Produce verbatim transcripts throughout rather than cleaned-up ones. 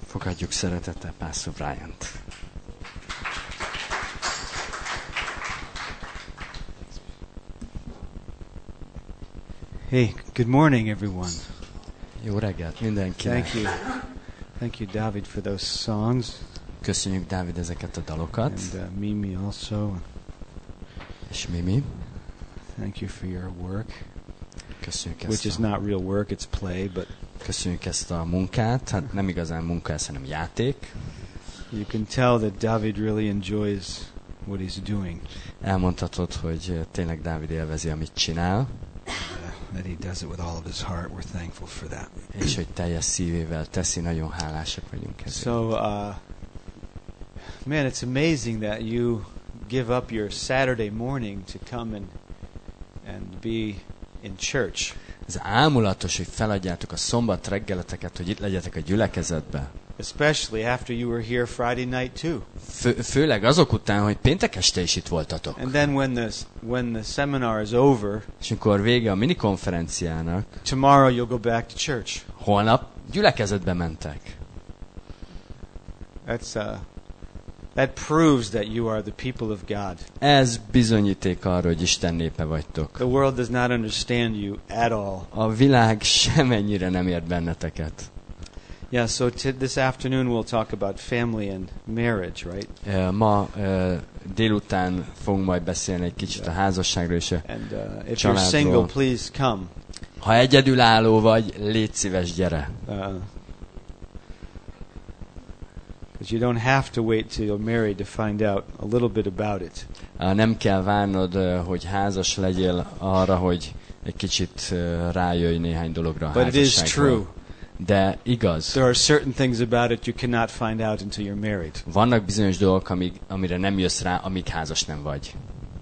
Fogadjuk szeretettel Pastor Bryant. Hey, good morning, everyone. Jó reggelt mindenkinek. Thank you. Thank you, David, for those songs. Köszönjük, Dávid, ezeket a dalokat. And uh, Mimi also. És Mimi. Thank you for your work. Köszönjük Which ezt is a, not real work, it's play, but köszönjük ezt a munkát. Hát nem igazán munka, ez, hanem játék. you can tell that David really enjoys what he's doing. Elmondhatod, hogy tényleg Dávid élvezi, amit csinál. Uh, that he does it with all of his heart. We're thankful for that. És hogy teljes szívével teszi, nagyon hálásak vagyunk ezért. So, uh, man, it's amazing that you give up your Saturday morning to come and and be in church. Ez ámulatos, hogy feladjátok a szombat reggeleteket, hogy itt legyetek a gyülekezetbe. Especially after you were here Friday night too. Fő, főleg azok után, hogy péntek este is itt voltatok. And then when the when the seminar is over, És amikor vége a minikonferenciának, tomorrow you'll go back to church. holnap gyülekezetbe mentek. That's uh that proves that you are the people of God. Ez bizonyíték arra, hogy Isten népe vagytok. The world does not understand you at all. A világ semennyire nem ért benneteket. Yeah, so t- this afternoon we'll talk about family and marriage, right? Uh, Ma uh, délután fogunk majd beszélni egy kicsit a házasságról és a And uh, if you're Családról. single, please come. Ha egyedülálló vagy, légy szíves, gyere. Because you don't have to wait till you're married to find out a little bit about it. Uh, Nem kell várnod, uh, hogy házas legyél arra, hogy egy kicsit uh, rájöjj néhány dologra a But it is házasságról. true. De igaz. There are certain things about it you cannot find out until you're married. Vannak bizonyos dolgok, amíg, amire nem jössz rá, amíg házas nem vagy.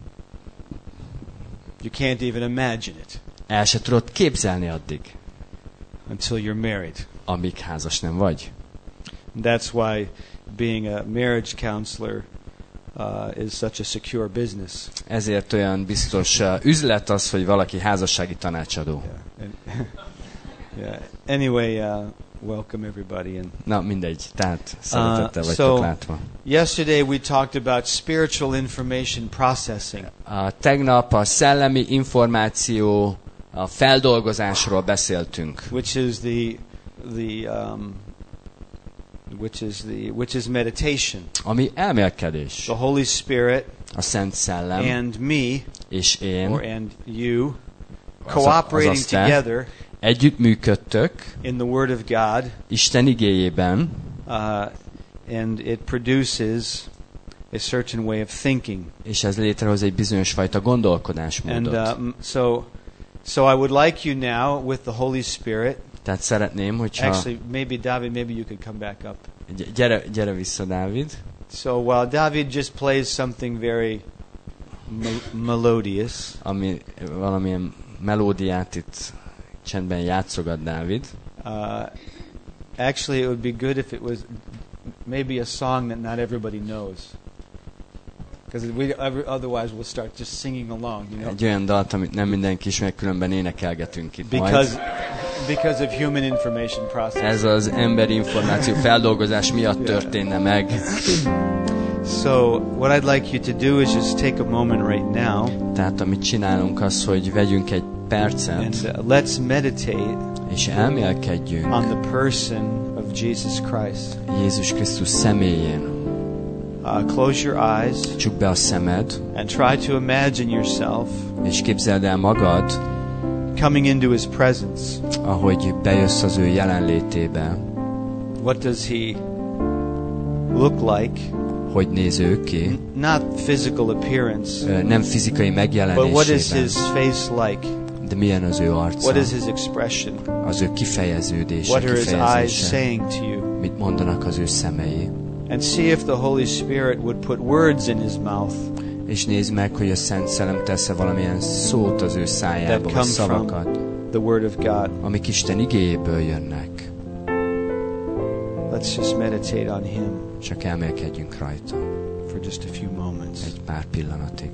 You can't even imagine it El se tudod képzelni addig, until you're married. amíg házas nem vagy. And that's why being a marriage counselor uh, is such a secure business. Ezért olyan biztos uh, üzlet az, hogy valaki házassági tanácsadó. Yeah. And yeah. Anyway, uh, welcome everybody. And Na, mindegy. Tehát szeretettel Uh, vagytok so- látva. yesterday we talked about spiritual information processing. A tegnap a szellemi információ a feldolgozásról beszéltünk, Which is the the um, which is the which is meditation. ami elmélkedés. The Holy Spirit A Szent Szellem and me, és én or and you, az- cooperating azaz te together együttműködtök in the Word of God, Isten igéjében, uh, and it produces a certain way of thinking. és ez létrehoz egy bizonyos fajta And gondolkodásmódot. um, so, so I would like you now with the Holy Spirit. Tehát szeretném, hogyha... Actually, maybe David, maybe you could come back up. Gy- Gyere, gyere vissza, Dávid. So while David just plays something very mel- melodious, Ami valamilyen melódiát itt csendben játszogat Dávid. uh, actually it would be good if it was maybe a song that not everybody knows. Because we every, otherwise we'll start just singing along, you know. Egy olyan dalt, amit nem mindenki ismer, különben énekelgetünk itt Because majd. because of human information process. Ez az emberi információ feldolgozás miatt történne meg. So what I'd like you to do is just take a moment right now Tehát amit csinálunk az, hogy vegyünk egy and percet, uh, let's meditate és elmélkedjünk on the person of Jesus Christ. Jézus Krisztus személyén. Uh, close your eyes Csukd be a szemed, and try to imagine yourself és képzeld el magad, coming into His presence. ahogy bejössz az ő jelenlétébe. What does He look like? Hogy néz ő ki? Not physical appearance, Ö, Nem fizikai but what is megjelenésében, His face like? de milyen az ő arca, What is His expression? az ő kifejeződése, What are His eyes kifejezése, saying to you? mit mondanak az ő szemei. And see if the Holy Spirit would put words in His mouth És nézd meg, hogy a Szent Szellem tesz-e valamilyen szót az ő that szájába, vagy come szavakat, from the Word of God. amik Isten igéjéből jönnek. Let's just meditate on Him Csak elmélkedjünk rajta for just a few moments. egy pár pillanatig.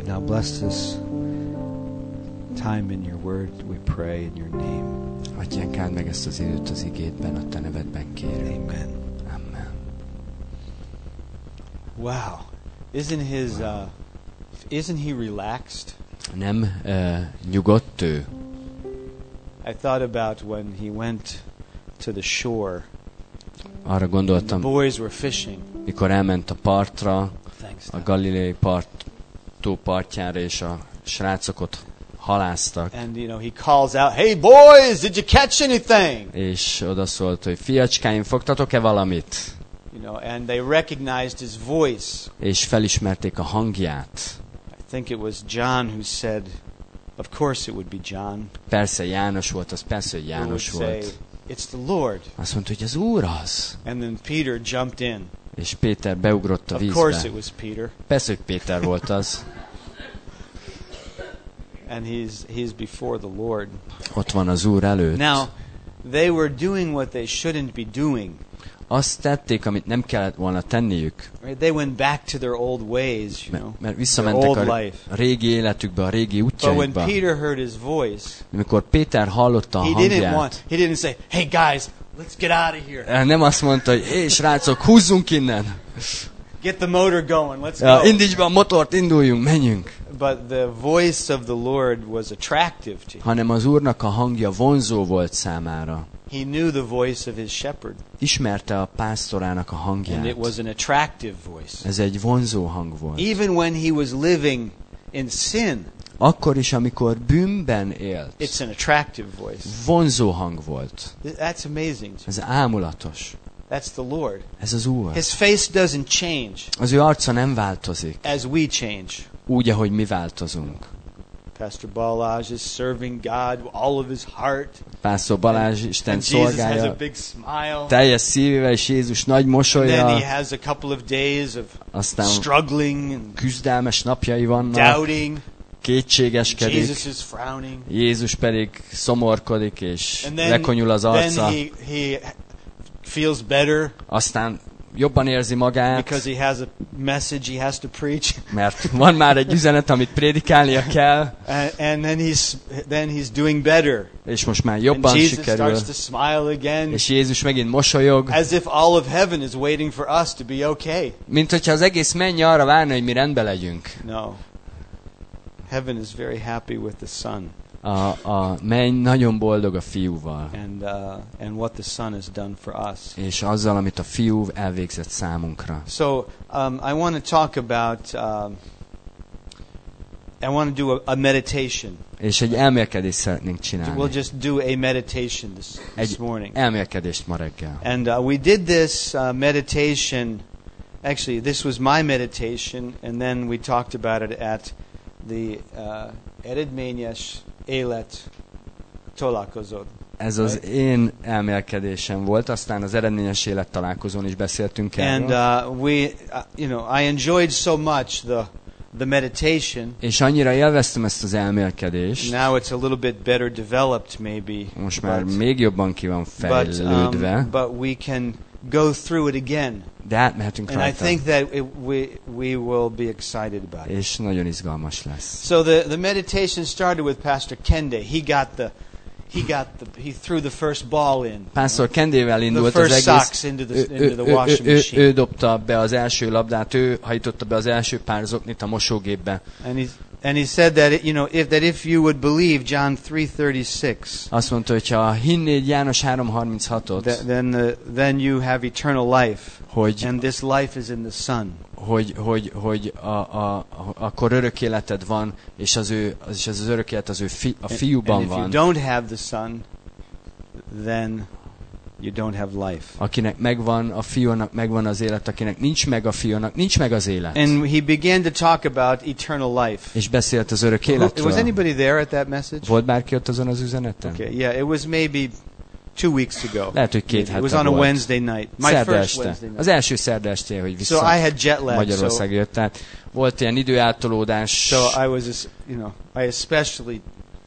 Now bless this time in your word, we pray in your name. Adjánk át meg ezt az időt az igédben, a te nevedben kérünk. Amen. Amen. Wow. Isn't his uh, isn't he relaxed? Nem uh, nyugodt ő? I thought about when he went to the shore. Arra The gondoltam, boys were fishing. mikor elment a partra, Thanks. a Tom. Galilei part, tó partjára, és a srácok ott haláztak, And you know, he calls out, "Hey boys, did you catch anything?" és odaszólt, hogy fiacskáim, fogtatok-e valamit? You know, and they recognized his voice. És felismerték a hangját. I think it was John who said, of course it would be John. Persze János volt, az persze, hogy Who would János say, volt. "It's the Lord." Azt mondta, hogy az Úr az. And then Peter jumped in. És Péter beugrott a Of course vízbe. it was Peter. Persze, hogy Péter volt az. And he's he's before the Lord. Ott van az Úr előtt. Now, they were doing what they shouldn't be doing. Azt tették, amit nem kellett volna tenniük. Right? They went back to their old ways, you know. Mert, mert Their visszamentek old a life. régi életükbe, a régi But when útjaikba. Peter heard his voice, Amikor Péter hallotta a he didn't hangját, want he didn't say, "Hey guys, let's get out of here. nem azt mondta, hogy hé, srácok, húzzunk innen! Get the motor going. Let's Ja, go." indíts be a motort, induljunk, menjünk! But the voice of the Lord was attractive to him. Hanem az Úrnak a hangja vonzó volt számára. He knew the voice of his shepherd, Ismerte a pásztorának a and hangját. it was an attractive voice. Ez egy vonzó hang volt. Even when he was living in sin, Akkor is, amikor bűnben élt, it's an attractive voice. vonzó hang volt. That's amazing. Ez ámulatos. That's the Lord. Ez az Úr. His face doesn't change Az ő arca nem változik, as we change. úgy, ahogy mi változunk. Pastor Balázs is serving God all of his heart. Pásztor Balázs Isten And Jesus has a szolgálja big smile. teljes szívével, és Jézus nagy And then he mosolya, has a couple of days of aztán struggling and küzdelmes napjai vannak, doubting. kétségeskedik, Jesus is frowning. Jézus pedig szomorkodik, és And then, lekonyul az then arca, he, he feels better aztán jobban érzi magát, because he has a message he has to preach. mert van már egy üzenet, amit prédikálnia kell, And, and then he's then he's doing better. és most már And jobban Jesus sikerül, starts to smile again, és Jézus megint mosolyog, as if all of heaven is waiting for us to be okay. mint hogyha az egész mennyi arra várna, hogy mi rendbe legyünk. No. Heaven is very happy with the Son A, a menny nagyon boldog a fiúval, and uh, and what the Son has done for us. és azzal, amit a fiú elvégzett számunkra. So um, I want to talk about. Um, I want to do a, a meditation. És egy elmélkedést szeretnénk csinálni. We'll just do a meditation this, this Egy morning. elmélkedést ma reggel. And uh, we did this uh, meditation. Actually, this was my meditation, and then we talked about it at the uh, Eredményes Élet Találkozón. Ez az én elmélkedésem volt, aztán az eredményes élet találkozón is beszéltünk And erről. uh, we, uh, you know, I enjoyed so much the the meditation. És annyira élveztem ezt az elmélkedést, Now it's a little bit better developed, maybe. most már but, még jobban ki van but, fejlődve, um, but we can go through it again, de átmehetünk and I rajta, think that it, we we will be excited about it. és nagyon izgalmas lesz. So the the meditation started with Pastor Kende. He got the he got the he threw the first ball in. Pásztor Kendével The indult az first egész, socks into the ő, ő, into the ő, washing ő, ő, machine. ő dobta be az első labdát, ő hajtotta be az első pár zoknit a mosógépbe. And he and he said that it, you know if that if you would believe John three thirty-six, Azt mondta, hogy ha hinnéd János három harminchatot, that, then the, then you have eternal life, hogy, and this life is in the Son. hogy, hogy, hogy a, a, a, akkor örök életed van, és az, ő, az, és az, az örök élet az ő fi, a And fiúban if you van. don't have the Son, then you don't have life. Akinek megvan a fiúnak, megvan az élet, akinek nincs meg a fiúnak, nincs meg az élet. And he began to talk about eternal life. És beszélt az örök Was életről. anybody there at that message? Volt bárki ott azon az üzeneten? Okay, yeah, it was maybe two weeks ago. Lehet, hogy két It was hete on a volt. Wednesday night. My Szerda first este. Wednesday night. Az első szerda este, hogy So vissza I had jet lag. So, Magyarország jött. Tehát volt ilyen időáltalódás. so I was, you know, I especially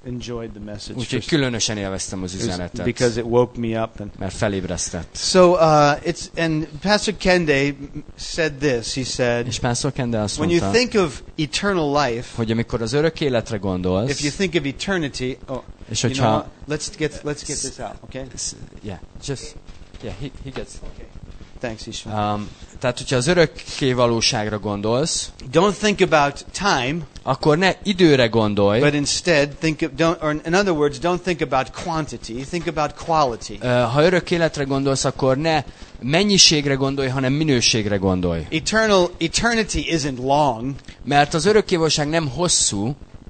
enjoyed the message. Úgyhogy for- különösen élveztem az it was üzenetet, because it woke me up. And mert felébresztett. so uh, it's and Pastor Kende said this. He said, És Pásztor Kende azt when you mondta, think of eternal life, hogy amikor az örök életre if you gondolsz, think of eternity, oh, és you know what? hogyha... Let's get let's get this out, okay? Yeah, just... Yeah, he, he gets... Thanks, Ishmael. Um, tehát, hogyha az örökké valóságra gondolsz, Don't think about time, akkor ne időre gondolj, but instead think of, don't, or in other words, don't think about quantity. Think about quality. Uh, ha örök életre gondolsz, akkor ne mennyiségre gondolj, hanem minőségre gondolj. Eternal eternity isn't long Mert az örökkévalóság nem hosszú,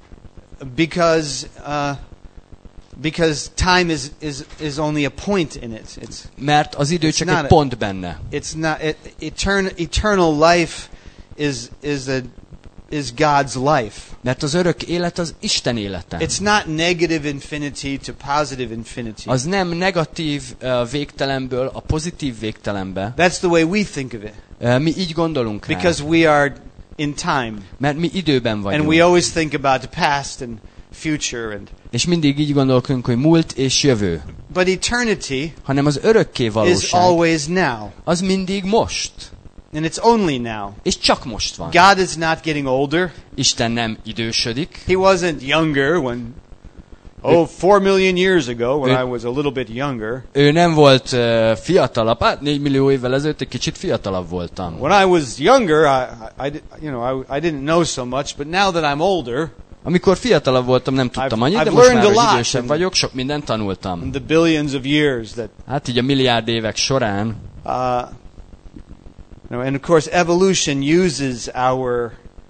because uh, because time is, is is only a point in it. It's mert az idő csak not egy a- pont benne. it's not it, etern, eternal life is is a is God's life. Mert az örök élet az Isten élete. It's not negative infinity to positive infinity. Az nem negatív uh, végtelenből a pozitív végtelenbe. That's the way we think of it Uh, mi így gondolunk rá. because we are in time Mert mi időben and we vagyunk. always think about the past and future and És mindig így gondolkodunk, hogy múlt és jövő. but eternity Hanem az örökké is valóság always now az mindig most. and it's only now. És csak most van. God is not getting older. Isten nem idősödik. He wasn't younger when oh four million years ago when Ő- I was a little bit younger. Ő nem volt uh, fiatalabb, hát négy millió évvel ezelőtt egy kicsit fiatalabb voltam. When I was younger, I, I, I di- you know I, I didn't know so much, but now that I'm older, Amikor fiatalabb voltam, nem tudtam I've- annyit, de I've most learned már, a hogy lot idősebb in- vagyok, sok mindent tanultam. in the billions of years that Hát így a milliárd évek során, uh, you know, and of course evolution uses our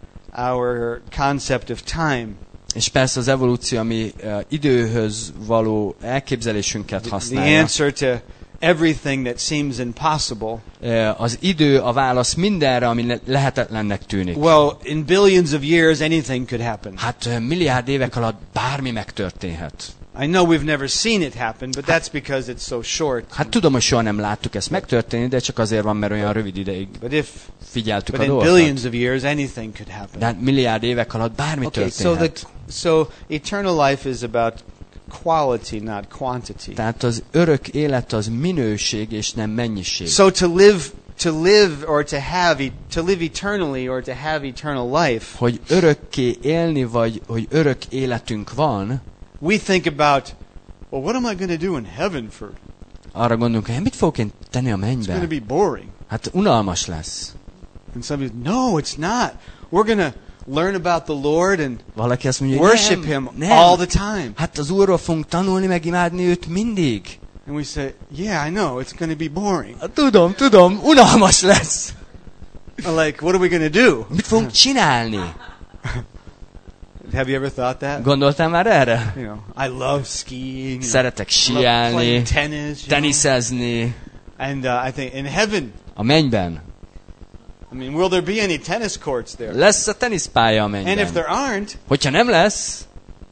our concept of time. és persze az evolúció, ami uh, időhöz való elképzelésünket The, the használja. answer to everything that seems impossible. Uh, az idő a válasz mindenre, ami le- lehetetlennek tűnik. Well, in billions of years, anything could happen. Hát uh, milliárd évek alatt bármi megtörténhet. I know we've never seen it happen, but that's because it's so short. Hát tudom, hogy soha nem láttuk ezt megtörténni, de csak azért van, mert olyan rövid ideig But if, figyeltük but a in dolgokat. billions of years, anything could happen. De hát milliárd évek alatt bármi Okay, so the történhet. so eternal life is about quality, not quantity. Tehát az örök élet az minőség és nem mennyiség. So to live to live or to have e- to live eternally or to have eternal life, Hogy örökké élni, vagy hogy örök életünk van, we think about, well, what am I going to do in heaven for? arra gondolunk, hogy mit fogok én tenni a It's going to mennyben? be boring. Hát unalmas lesz. And somebody, no, it's not. We're going to learn about the Lord and Valaki azt mondja, hogy worship nem, Him nem. all the time. Hát az Úrról fogunk tanulni, meg imádni őt mindig. And we say, yeah, I know, it's going to be boring. Hát tudom, tudom, unalmas lesz. Like, what are we going to do? Mit fogunk csinálni? Have you ever thought that? Gondoltál már erre? You know, I love skiing. You know, Szeretek I love síelni, playing tennis. You know? teniszezni. And uh, I think in heaven, A mennyben. I mean, will there be any tennis courts there? Lesz a teniszpálya a And if mennyben. there aren't, Hogyha nem lesz,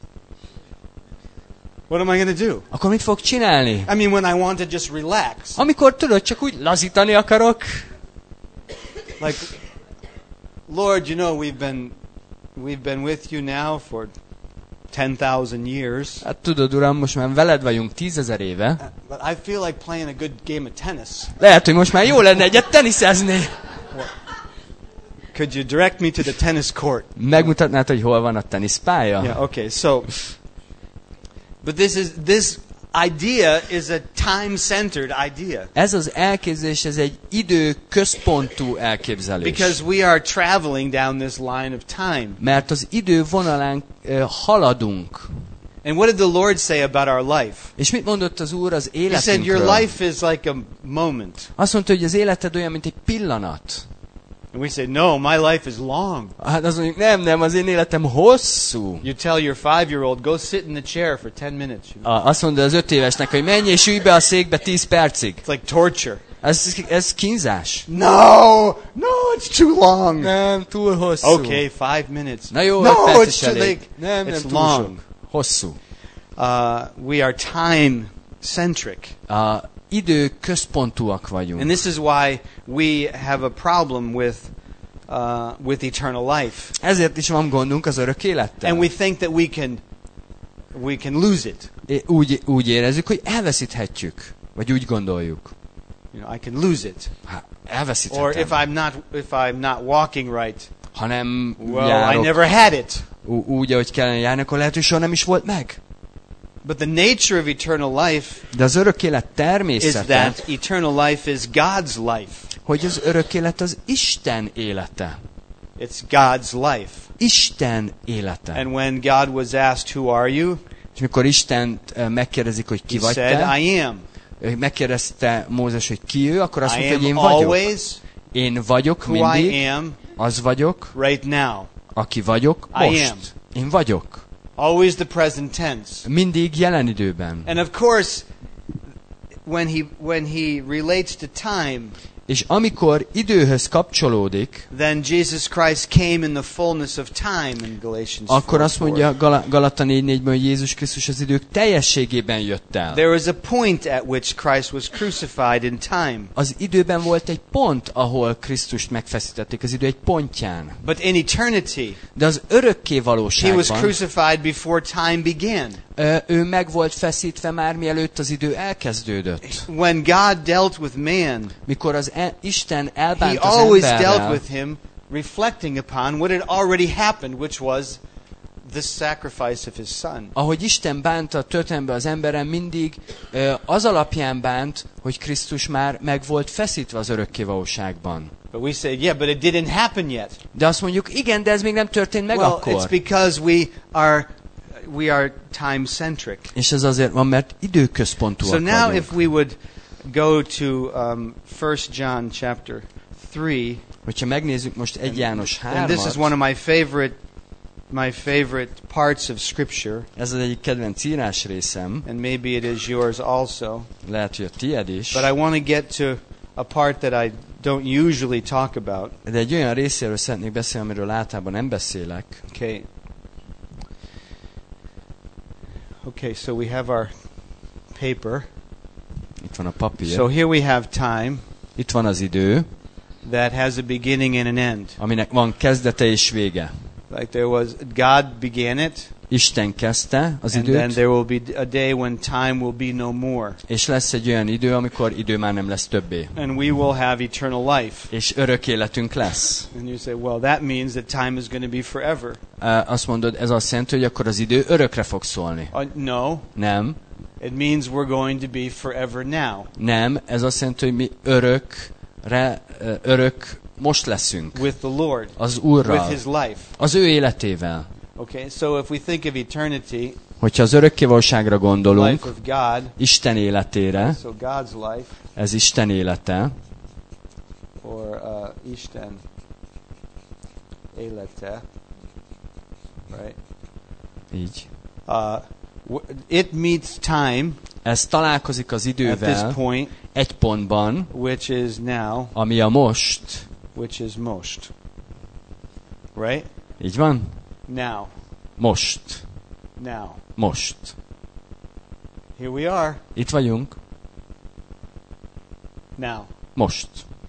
what am I going to do? akkor mit fog csinálni? I mean, when I want to just relax, Amikor tudod, csak úgy lazítani akarok. like, Lord, you know, we've been we've been with you now for ten thousand years, Hát tudod, Uram, most már veled vagyunk tízezer éve. but I feel like playing a good game of tennis. Lehet, hogy most már jó lenne egyet teniszezni. Could you direct me to the tennis court? Megmutatnád, hogy hol van a teniszpálya? Yeah, okay. So, but this is this idea is a time-centered idea Ez az elképzelés, ez egy idő-központú elképzelés. because we are traveling down this line of time. Mert az idő vonalán uh, haladunk. And what did the Lord say about our life? És mit mondott az Úr az He said, életünkről? "Your life is like a moment." Azt mondta, hogy az életed olyan, mint egy pillanat. And we say, "No, my life is long." Hát azt mondjuk, nem, nem, az én életem hosszú. You tell your five-year-old, "Go sit in the chair for ten minutes." You know? A, azt mondja az öt évesnek, hogy menj és ülj be a székbe tíz percig. It's like torture. Ez, ez kínzás. No, no, it's too long. Nem, túl hosszú. Okay, five minutes. Na jó, no, öt perc it's is too elég. late. Nem, nem, It's túl long. sok. Hosszú. Uh, we are time-centric. A idő központúak vagyunk. And this is why we have a problem with uh, with eternal life. Ezért is van gondunk az örök élettel. And we think that we can we can lose it. Úgy, úgy érezzük, hogy elveszíthetjük. Vagy úgy gondoljuk. You know, I can lose it. Hát, Or elveszíthetem. if I'm not if I'm not walking right, Ha nem well, I járok never had it. ú- úgy, ahogy kellene járni, akkor lehet, hogy soha nem is volt meg. But the nature of eternal life De az örök élet is természete, that eternal life is God's life. hogy az örök élet az Isten élete. It's God's life. Isten élete. And when God was asked, "Who are you?" És mikor Isten megkérdezik, hogy ki He vagy said, te, "I am. megkérdezte Mózes, hogy ki ő, akkor azt I mondta, hogy én am vagyok. always Én vagyok who I mindig, am az vagyok, right now. aki vagyok I most. am. Én vagyok. Always the present tense." Mindig jelen időben. And of course, when he when he relates to time, És amikor időhöz kapcsolódik, then Jesus Christ came in the fullness of time in Galatians akkor azt four four. mondja Gal- Galata négy négyben, hogy Jézus Krisztus az idők teljességében jött el. There was a point at which Christ was crucified in time. Az időben volt egy pont, ahol Krisztust megfeszítették, az idő egy pontján. But in eternity, De az örökké he was valóságban crucified before time began. ö, ő meg volt feszítve már mielőtt az idő elkezdődött. When God dealt with man, Mikor az e- Isten he elbánt az always dealt emberrel, with him reflecting upon what had already happened, which was the sacrifice of his son. ahogy Isten bánta a történelemben az emberen, mindig ö, az alapján bánt, hogy Krisztus már meg volt feszítve az örökkévalóságban. But we say, yeah, but it didn't happen yet. De azt mondjuk, igen, de ez még nem történt meg Well, akkor. it's because we are we are time centric. És ez azért van, mert időközpontúak So now vagyunk. if we would go to um, First John chapter three, Hogyha megnézzük most egy János and this is hármat, one of my favorite my favorite parts of Scripture, ez az egyik kedvenc írás részem, and maybe it is yours also. lehet, hogy a tied is, But I want to get to a part that I don't usually talk about. de egy olyan részéről szeretnék beszélni, amiről általában nem beszélek. Okay. Okay, so we have our paper. Itt van a papír. So here we have time Itt van az idő, that has a beginning and an end. aminek van kezdete és vége. Like there was, God began it, Isten kezdte az and then időt, there will be a day when time will be no more. és lesz egy olyan idő, amikor idő már nem lesz többé. And we will have eternal life. És örök életünk lesz. And you say, well, that means that time is going to be forever. Uh, azt mondod, ez azt jelenti, hogy akkor az idő örökre fog szólni. Uh, no, Nem, it means we're going to be forever now nem, ez azt jelenti, hogy mi örökre, uh, örök most leszünk. with the Lord, Az with Úrral, His life. az ő életével. Okay, so if we think of eternity, Hogyha az örökkévalóságra gondolunk, life of God, Isten életére, so God's life, ez Isten élete, or uh, Isten élete, right? így. Uh, w- it meets time Ez találkozik az at this idővel point, egy pontban, which is now, ami a most. which is most. Right? Így van? Now. Most. Now. Most. Here we are. Itt vagyunk. Now. Most.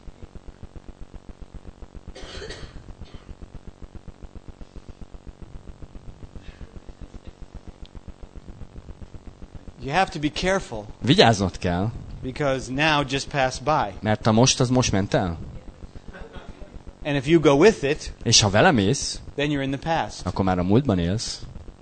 You have to be careful Vigyáznod kell, because now just passed by. mert a most az most ment el. And if you go with it, És ha vele mész, then you're in the past. akkor már a múltban élsz.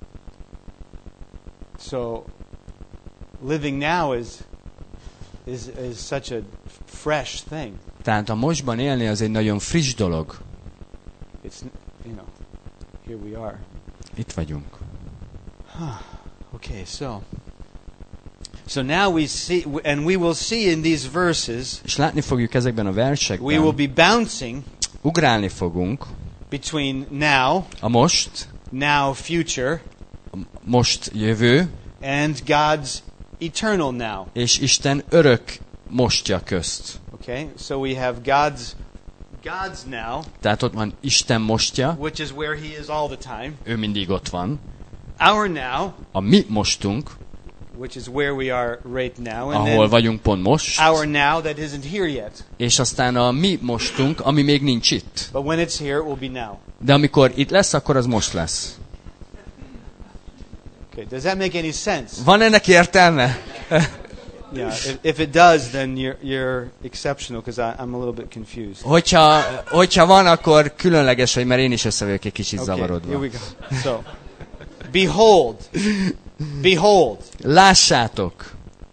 So living now is is is such a fresh thing. Tehát a mostban élni az egy nagyon friss dolog. It's you know, here we are. Itt vagyunk. Okay, so so now we see and we will see in these verses És látni fogjuk ezekben a we will versekben, be bouncing ugrálni fogunk between now, a most, now future, a most jövő, and God's eternal now. és Isten örök mostja közt. Okay? So we have God's God's now, Tehát ott van Isten mostja, which is where he is all the time. ő mindig ott van. Our now, A mi mostunk, which is where we are right now, and ahol then vagyunk pont most, our now that isn't here yet. és aztán a mi mostunk, ami még nincs itt. But when it's here, it will be now. De amikor itt lesz, akkor az most lesz. Okay, does that make any sense? Van ennek értelme? Yeah, if, if it does, then you're you're exceptional because I'm a little bit confused. Hogyha, hogyha van, akkor különleges vagy, mert én is össze vagyok egy kicsit Okay, here zavarodva. we go. So, behold, behold, Lássátok!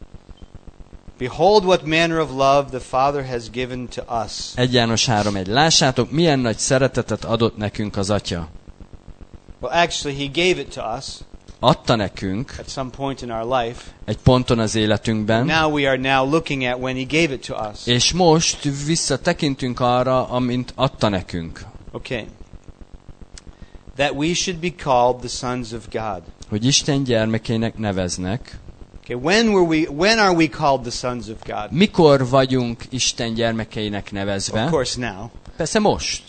behold what manner of love the Father has given to us. egy János három egy. Lássátok, milyen nagy szeretetet adott nekünk az Atya. Well, actually, He gave it to us Adta nekünk at some point in our life. egy ponton az életünkben, Now we are now looking at when He gave it to us. és most visszatekintünk arra, amint adta nekünk. Okay. That we should be called the sons of God. Hogy Isten gyermekeinek neveznek. Okay, when were we when are we called the sons of God? Mikor vagyunk Isten gyermekeinek nevezve? Of course now. Persze most.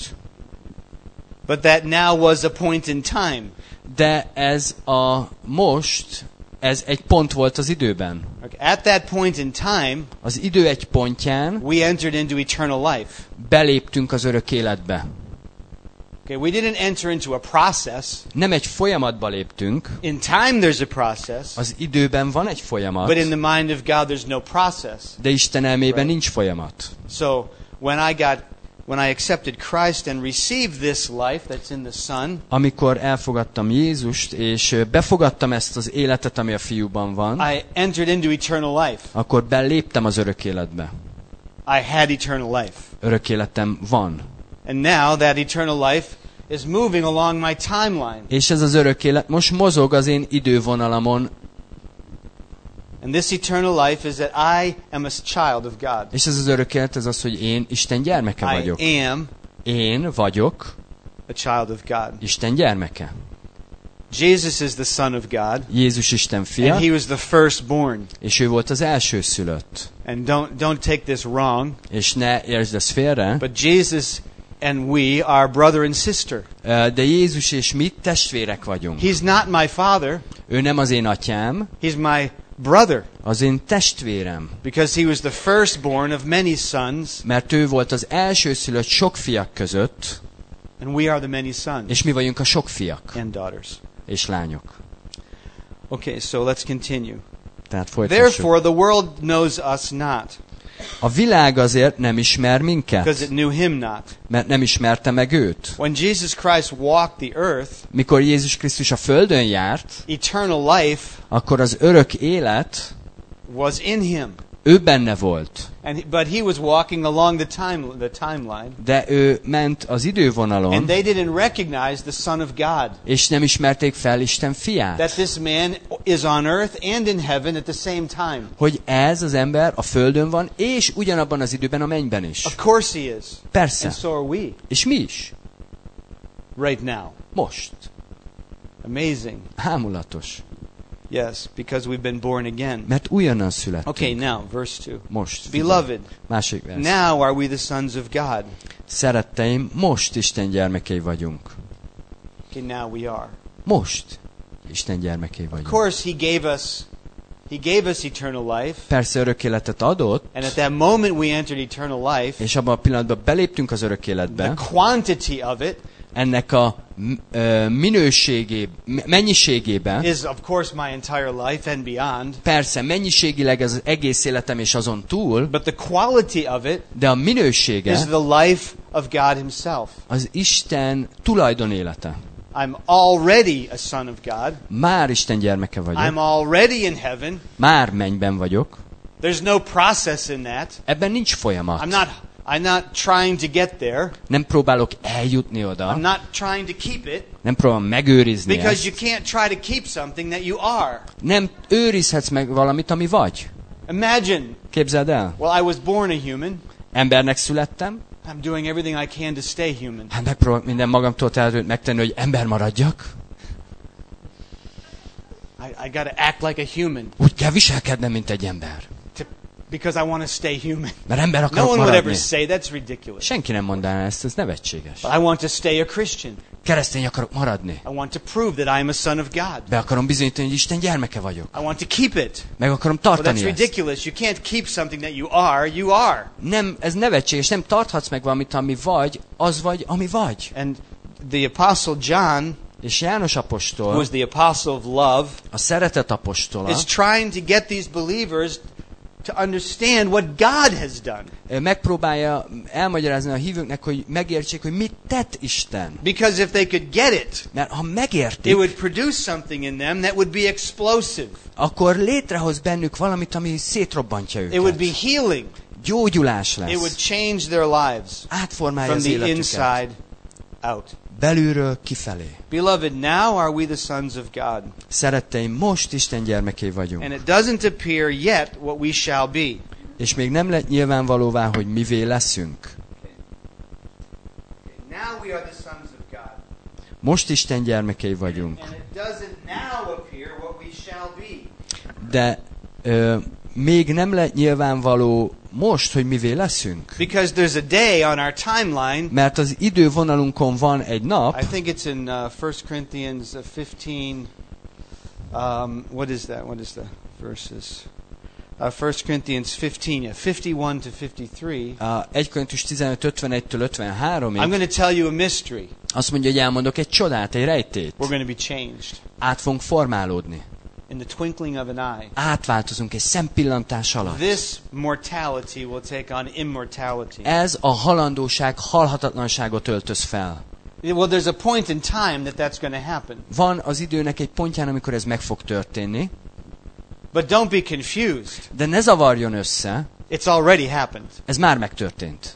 But that now was a point in time. De ez a most, ez egy pont volt az időben. Okay, at that point in time, Az idő egy pontján we entered into eternal life. beléptünk az örök életbe. Okay, we didn't enter into a process. Nem egy folyamatba léptünk. In time there's a process. Az időben van egy folyamat, But in the mind of God there's no process. de Isten elmében Right. nincs folyamat. So when I got when I accepted Christ and received this life that's in the Son, Amikor elfogadtam Jézust, és befogadtam ezt az életet, ami a fiúban van, I entered into eternal life. akkor beléptem az örök életbe. I had eternal life. Örök életem van. And now that eternal life is moving along my timeline. És ez az örök élet most mozog az én idővonalamon, And this eternal life is that I am a child of God. és ez az örök élet, ez az, hogy én Isten gyermeke vagyok. I am Én vagyok a child of God. Isten gyermeke. Jesus is the Son of God, Jézus Isten fia, and He was the firstborn. és ő volt az elsőszülött. And don't don't take this wrong, És ne értsd ezt félre, but Jesus and we are brother and sister. de Jézus és mi testvérek vagyunk. He's not my father, Ő nem az én atyám, He's my brother, az én testvérem. because He was the firstborn of many sons, Mert ő volt az elsőszülött sok fiak között, and we are the many sons és mi vagyunk a sok fiak and daughters. és lányok. Okay, so let's continue. Tehát folytassuk. Therefore the world knows us not, A világ azért nem ismer because minket, it knew Him not. mert nem ismerte meg őt. When Jesus Christ walked the earth, Mikor Jézus Krisztus a földön járt, eternal life akkor az örök élet was in Him. ő benne volt. And but He was walking along the time the timeline, De ő ment az idővonalon, and they didn't recognize the Son of God. és nem ismerték fel Isten fiát. That this man is on earth and in heaven at the same time. Hogy ez az ember a földön van, és ugyanabban az időben a mennyben is. Of course He is. Persze. And so are we És mi is. right now. Most. Amazing. Hámulatos. Yes, because we've been born again. Mert újonnan születtünk. Okay, now verse two. Most. Beloved, Másik vers. now are we the sons of God. Szeretteim, most Isten gyermekei vagyunk. Okay, now we are. Most Isten gyermekei Of vagyunk. course, He gave us He gave us eternal life, Persze örök életet adott, and at that moment we entered eternal life. és abban a pillanatban beléptünk az örök The életbe. quantity of it Ennek a m- ö, minőségé, m- mennyiségében, is, of course, my entire life and beyond. persze mennyiségileg ez az egész életem és azon túl, But the quality of it de a minősége is the life of God Himself. az Isten tulajdonélete. I'm already a son of God. Már Isten gyermeke I'm vagyok, already in heaven. már mennyben vagyok, There's no process in that. ebben nincs I'm folyamat. not I'm not trying to get there. Nem próbálok eljutni I'm oda, not trying to keep it, nem próbálom megőrizni because ezt. you can't try to keep something that you are. Nem őrizhetsz meg valamit, ami vagy. Imagine, Képzeld el, well, I was born a human. embernek születtem, I'm doing everything I can to stay human. hát megpróbálok minden magamtól tehetőt megtenni, hogy ember maradjak. I, I got to act like a human Úgy kell viselkednem, mint egy ember. to, because I want to stay human. Mert ember No akarok one would ever maradni. say that's ridiculous. Senki nem mondaná ezt, ez nevetséges. But I want to stay a Christian. Keresztény akarok maradni. I want to prove that I am a son of God. Be akarom bizonyítani, hogy Isten gyermeke vagyok. I want to keep it. Meg akarom Well, tartani that's ezt. ridiculous. You can't keep something that you are. You are. Nem, ez nevetséges, nem tarthatsz meg valamit, ami vagy, az vagy, ami vagy. And the Apostle John És János who apostol, is the apostle of love, a szeretet apostola, is trying to get these believers to understand what God has done. megpróbálja elmagyarázni a hívőknek, hogy megértsék, hogy mit tett Isten. Because if they could get it, Mert ha it megértik, would produce something in them that would be explosive. akkor létrehoz bennük valamit, ami szétrobbantja It would be őket. healing. Gyógyulás It would lesz. change their lives Átformálja from az the életüket. inside out. Belülről kifelé. Beloved, now are we the sons of God. Szeretteim, most Isten gyermekei vagyunk. And it doesn't appear yet what we shall be. És még nem lett nyilvánvalóvá, hogy mivé leszünk. Now we are the sons of God. Most Isten gyermekei vagyunk. And it doesn't now appear what we shall be. De ö, még nem lett nyilvánvaló most, hogy mivé leszünk. Because there's a day on our timeline. Mert az idővonalunkon van egy nap, I think it's in uh, First Corinthians fifteen. Um, what is that? What is the verses? Uh, First Corinthians fifteen, yeah, fifty-one to fifty-three. a egy Korintus tizenöt ötvenegytől I'm ötvenháromig, going to tell you a mystery. azt mondja, hogy elmondok egy csodát, egy rejtét. We're going to be changed Át fogunk formálódni. in the twinkling of an eye. Átváltozunk egy szempillantás alatt. This mortality will take on immortality. Ez a halandóság halhatatlanságot öltöz fel. Well, there's a point in time that that's going to happen. Van az időnek egy pontján, amikor ez meg fog történni, But don't be confused. de ne zavarjon össze, It's already happened. ez már megtörtént.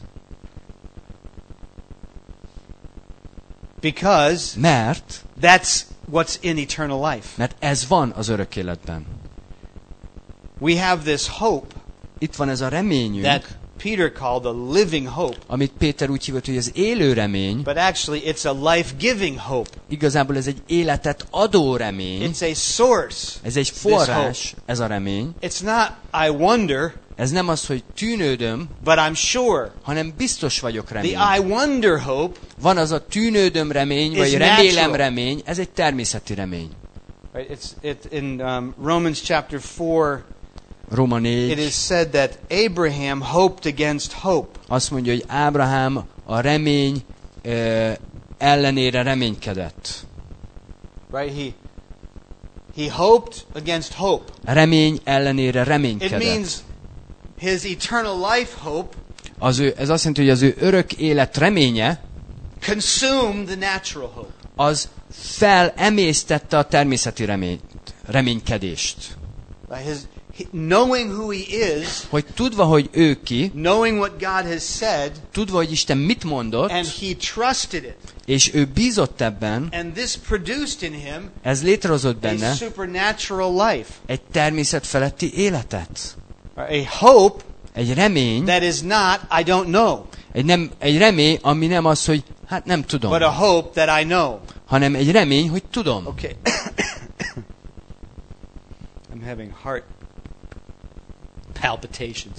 Because Mert, that's what's in eternal life. mert ez van az örök életben. We have this hope Itt van ez a reményünk, that Peter called a living hope. amit Péter úgy hívott, hogy az élő remény, But actually, it's a life-giving hope. igazából ez egy életet adó remény, It's a source. ez egy forrás, ez a remény. It's not, I wonder, Ez nem az, hogy tűnődöm, but I'm sure. hanem biztos vagyok remény. The I wonder hope, Van az a tűnődöm remény, vagy Is remélem natural. remény, ez egy természeti remény. right? It's it, in um, Romans chapter four, Róma it négy is said that Abraham hoped against hope. azt mondja, hogy Ábrahám a remény ö, ellenére reménykedett. Right? He he hoped against hope. Remény ellenére It reménykedett. means his eternal life hope Az ő, ez azt jelenti, hogy az ő örök élet reménye consumed the natural hope. az felemésztette a természeti reményt, reménykedést. Right? His he, knowing who he is, Hogy tudva, hogy ő ki, knowing what God has said, tudva, hogy Isten mit mondott, and he trusted it. és ő bízott ebben, And this produced in him ez létrehozott a benne supernatural life. egy természet feletti életet. A hope Egy remény, that is not, I don't know, egy, nem, egy remény, ami nem az, hogy hát nem tudom, but a hope that I know. hanem egy remény, hogy tudom. Okay. I'm having heart palpitations.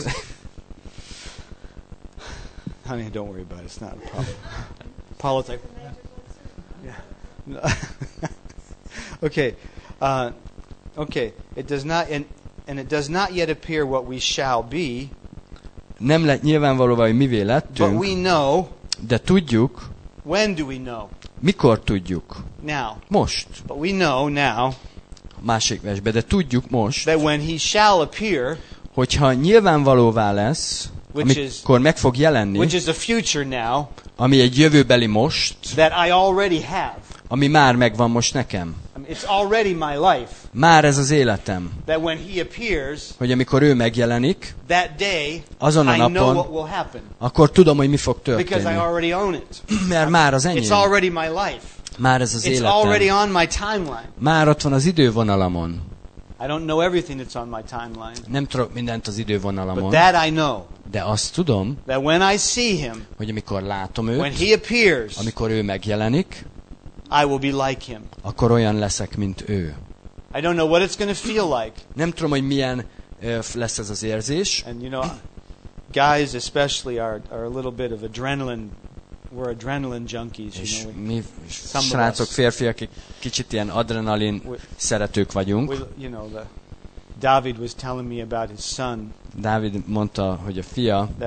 Honey, don't worry about it. It's not a problem. Politics. Yeah. No. Okay. Uh, okay. It does not, and, and it does not yet appear what we shall be, Nem lett nyilvánvalóvá, hogy mivé but lettünk, we know. de tudjuk, When do we know? mikor tudjuk. Now. Most. But we know now Másik versbe, de tudjuk most, that when he shall appear, hogyha nyilvánvalóvá lesz, Which is- amikor meg fog jelenni, which is the future now, ami egy jövőbeli most, that I already have. ami már megvan most nekem. I mean, it's already my life. Már ez az életem, That when he appears, hogy amikor ő megjelenik, that day, azon a I know napon, what will happen. akkor tudom, hogy mi fog Because I történni. already own it. Mert már az It's enyém. already my life. Már ez az It's already életem. on my timeline. Már ott van az idővonalamon. I don't know everything that's on my timeline. Nem tudok mindent az But idővonalamon, that I know. de azt tudom, That when I see him, hogy amikor látom when őt, he appears, amikor ő megjelenik, I will be like him. akkor olyan leszek, mint ő. I don't know what it's going to feel like. Nem tudom, hogy milyen ö, lesz ez az érzés, And you know, guys especially are, are a little bit of adrenaline. We're adrenaline junkies, és you know. mi of srácok, us. férfiak, akik kicsit ilyen adrenalin We- szeretők vagyunk. We, you know, the David was telling me about his son Dávid mondta, hogy a fia, that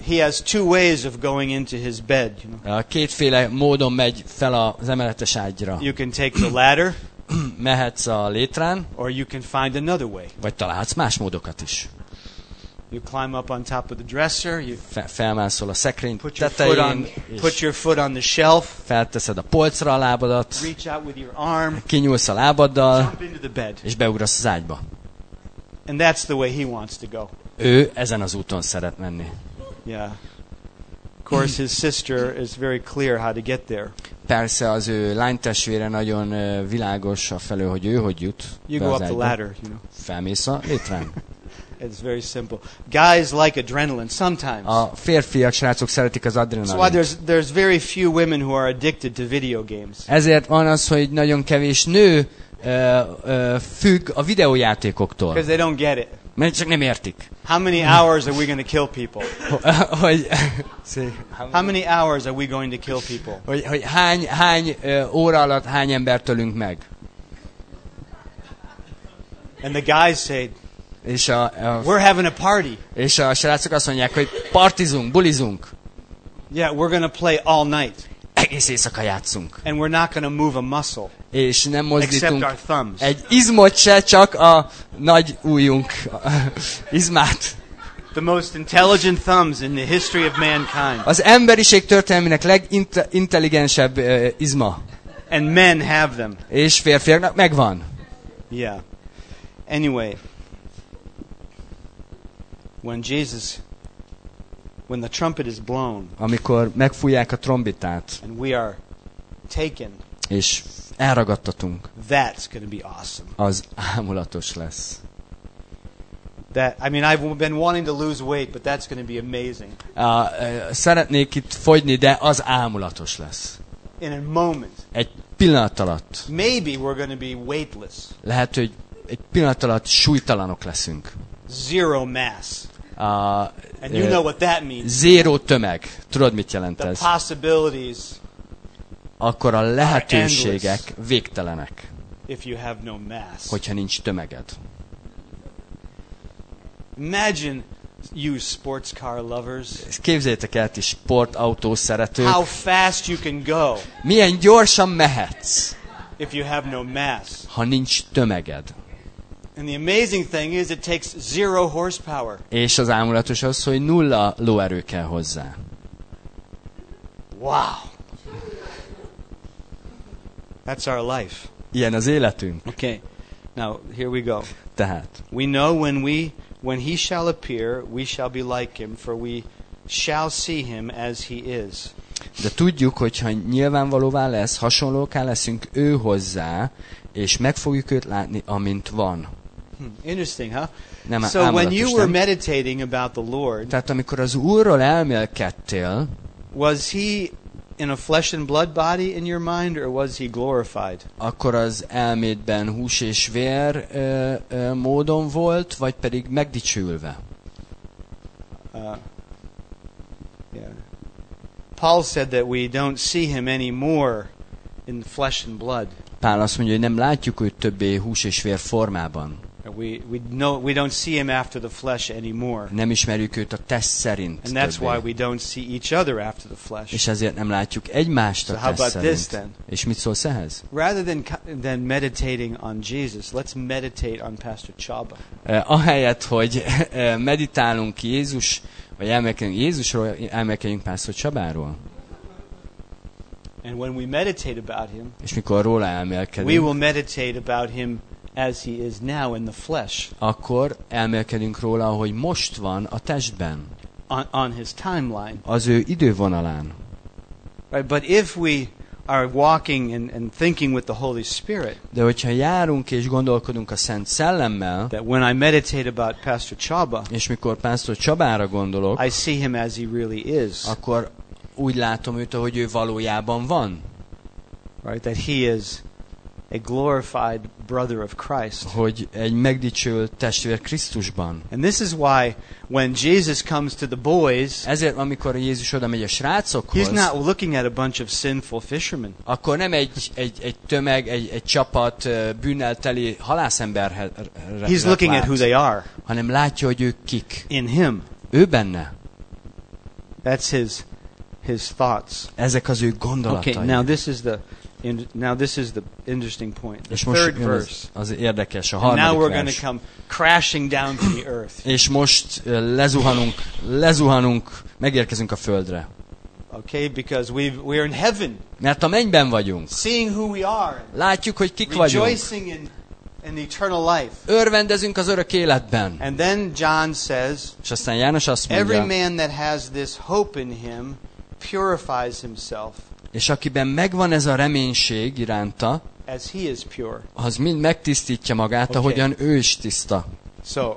he has two ways of going into his bed. You know? Kétféle módon megy fel az emeletes ágyra. You can take the ladder, Mehetsz a létrán, or you can find another way. vagy találhatsz más módokat is. You climb up on top of the dresser. You Fe- felmászol a szekrény put your foot on, tetején, put és your foot on the shelf. felteszed a polcra a lábadat, Reach out with your arm. kinyúlsz a lábaddal, Jump into the bed. és beugrasz az ágyba. And that's the way he wants to go. Ő ezen az úton szeret menni. Yeah. Of course, his sister is very clear how to get there. Persze az ő lánytestvére nagyon ö, világos a felől, hogy ő hogy jut You be go az up the ágyba. ladder, you know. Felmész a létrán. It's very simple. Guys like adrenaline sometimes. A férfiak, srácok szeretik az That's why adrenalin. there's there's very few women who are addicted to video games. Ezért van az, hogy nagyon kevés nő ö, ö, függ a videójátékoktól. Because they don't get it. Mert csak nem értik. How many hours are we going to kill people? hogy, How many hours are we going to kill people? hogy, hogy hány, hány ö, óra alatt hány embert ölünk meg. And the guys say, És a, a, we're having a party. és a srácok azt mondják, hogy partizunk, bulizunk. Yeah, we're going to play all night. Egész éjszaka játszunk. And we're not going to move a muscle. És nem Except mozdítunk our thumbs. egy izmot se, csak a nagy ujjunk izmát. The most intelligent thumbs in the history of mankind. Az emberiség történelmének legintelligensebb uh, izma. And men have them. És férfiaknak megvan. Yeah. Anyway, when Jesus, when the trumpet is blown Amikor megfújják a trombitát, and we are taken, és elragadtatunk, that's going to be awesome. az ámulatos lesz. That I mean, I've been wanting to lose weight, but that's going to be amazing. Uh, uh, szeretnék itt fogyni, de az ámulatos lesz. In a moment, Egy pillanat alatt. maybe we're going to be weightless, Lehet, hogy egy pillanat alatt súlytalanok leszünk. zero mass, Uh, and you know what that means. Zéró tömeg. Tudod, mit jelent The ez? possibilities, Akkor a lehetőségek végtelenek, if you have no mass. hogyha nincs tömeged. Imagine you sports car lovers, Képzeljétek el, ti sportautó szeretők, how fast you can go milyen gyorsan mehetsz, if you have no mass. ha nincs tömeged. And the amazing thing is it takes zero horsepower. És az ámulatos az, hogy nulla lóerő kell hozzá. Wow. That's our life. Ilyen az életünk. Okay. Now, here we go. Tehát, We know when we when he shall appear, we shall be like him, for we shall see him as he is. de tudjuk, hogy ha nyilvánvalóvá lesz, hasonlóká leszünk ő hozzá, és meg fogjuk őt látni, amint van. Hmm. Interesting, huh? Nem So when ámulatos, you were nem? meditating about the Lord, Tehát amikor az Úrról elmélkedtél, was he in a flesh and blood body in your mind, or was he glorified? akkor az elmédben hús és vér ö, ö, módon volt, vagy pedig megdicsülve? Uh, yeah. Paul said that we don't see him anymore in flesh and blood. Pál azt mondja, hogy nem látjuk őt többé hús és vér formában. We we know we don't see him after the flesh anymore. Nem ismerjük őt a test szerint And that's why többé. we don't see each other after the flesh. És ezért nem látjuk egymást So a how test about this szerint. then? És mit szólsz ehhez? Rather than co- than meditating on Jesus, let's meditate on Pastor Chaba. Eh, ahelyett, hogy eh, meditálunk Jézus, vagy elmélkedünk Jézusról, elmélkedjünk Pásztor Csabáról. And when we meditate about him, És mikor róla we elmélkedünk, will meditate about him as he is now in the flesh, akkor elmélkedünk róla, hogy most van a testben, on, on his timeline. az ő idővonalán. Right? But if we are walking and, and thinking with the Holy Spirit, De hogyha járunk és gondolkodunk a Szent Szellemmel, that when I meditate about Pastor Chaba, és mikor Pásztor Csabára gondolok, I see him as he really is. akkor úgy látom őt, hogy ő valójában van. Right? That he is a glorified brother of Christ. Hogy egy megdicsült testvér Krisztusban. And this is why when Jesus comes to the boys, Ezért, amikor Jézus oda megy a he's srácokhoz, not looking at a bunch of sinful fishermen. akkor nem egy, egy, egy tömeg, egy, egy csapat ö, bűnnel teli halászemberhez He's looking at who they are hanem látja, hogy ők kik. in him. Ő benne. That's his his thoughts. Ezek az ő gondolatai. Okay, now this is the in, now this is the interesting point. The És most third jön az, verse. az érdekes, a And now harmadik we're going vers. to come crashing down to the earth. És most ö, lezuhanunk, lezuhanunk, megérkezünk a földre. Okay, because we we're in heaven, Mert a mennyben vagyunk. seeing who we are, Látjuk, hogy kik vagyunk. rejoicing in in the eternal life. Örvendezünk az örök életben. And then John says, És aztán János azt every mondja, man that has this hope in him purifies himself és akiben megvan ez a reménység iránta, as he is pure. az mind megtisztítja magát, Okay. ahogyan ő is tiszta. So,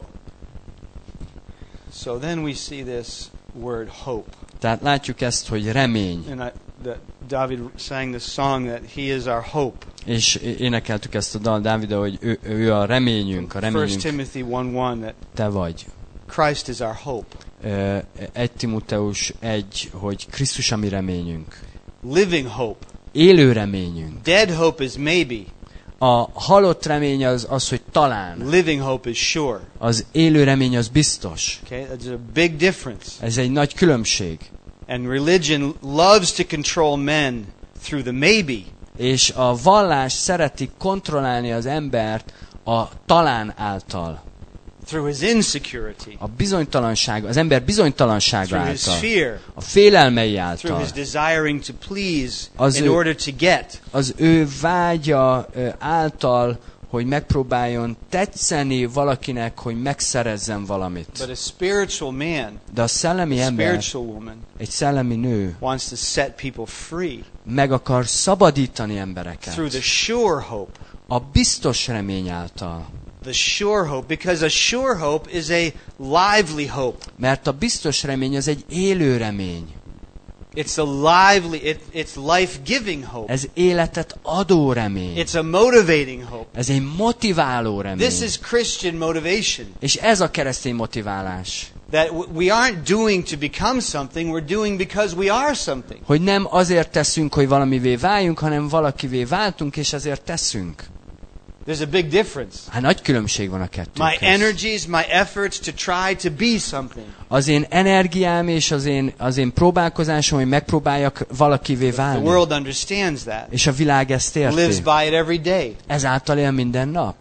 so then we see this word hope. Tehát látjuk ezt, hogy remény. And I, the, David sang this song that he is our hope. És énekeltük ezt a dal Dávidra, hogy ő, ő a reményünk, a First reményünk Timothy one one that te vagy. Christ is our hope. Ö, egy Timoteus egy, hogy Krisztus a mi reményünk. Living hope. Élő reményünk. Dead hope is maybe. A halott remény az, az, hogy talán. Living hope is sure. Az élő remény az biztos. Okay, that's a big difference. Ez egy nagy különbség. And religion loves to control men through the maybe. És a vallás szereti kontrollálni az embert a talán által. Through his insecurity. A bizonytalanság, az ember bizonytalansága Through his által. fear. A félelmei Through által. his desiring to please Az in ő- order to get. Az ő vágya ö, által, hogy megpróbáljon tetszeni valakinek, hogy megszerezzen valamit. But a spiritual man, Uh, De a szellemi a ember, spiritual woman, egy szellemi nő wants to set people free meg akar szabadítani embereket. through the sure hope. A biztos remény által. The sure hope, because a sure hope is a lively hope. Mert a biztos remény az egy élő remény. It's a lively, it, it's life-giving hope. Ez életet adó remény. It's a motivating hope. Ez egy motiváló remény. This is Christian motivation. És ez a keresztény motiválás. That w- we aren't doing to become something, we're doing because we are something. Hogy nem azért teszünk, hogy valamivé váljunk, hanem valakivé váltunk, és ezért teszünk. There's a big difference. Hát nagy különbség van a kettő My közt. energies, my efforts to try to be something. Az én energiám és az én, az én próbálkozásom, hogy megpróbáljak valakivé The válni. world understands that. És a világ ezt Lives érti. by it every day. Ezáltal él minden nap.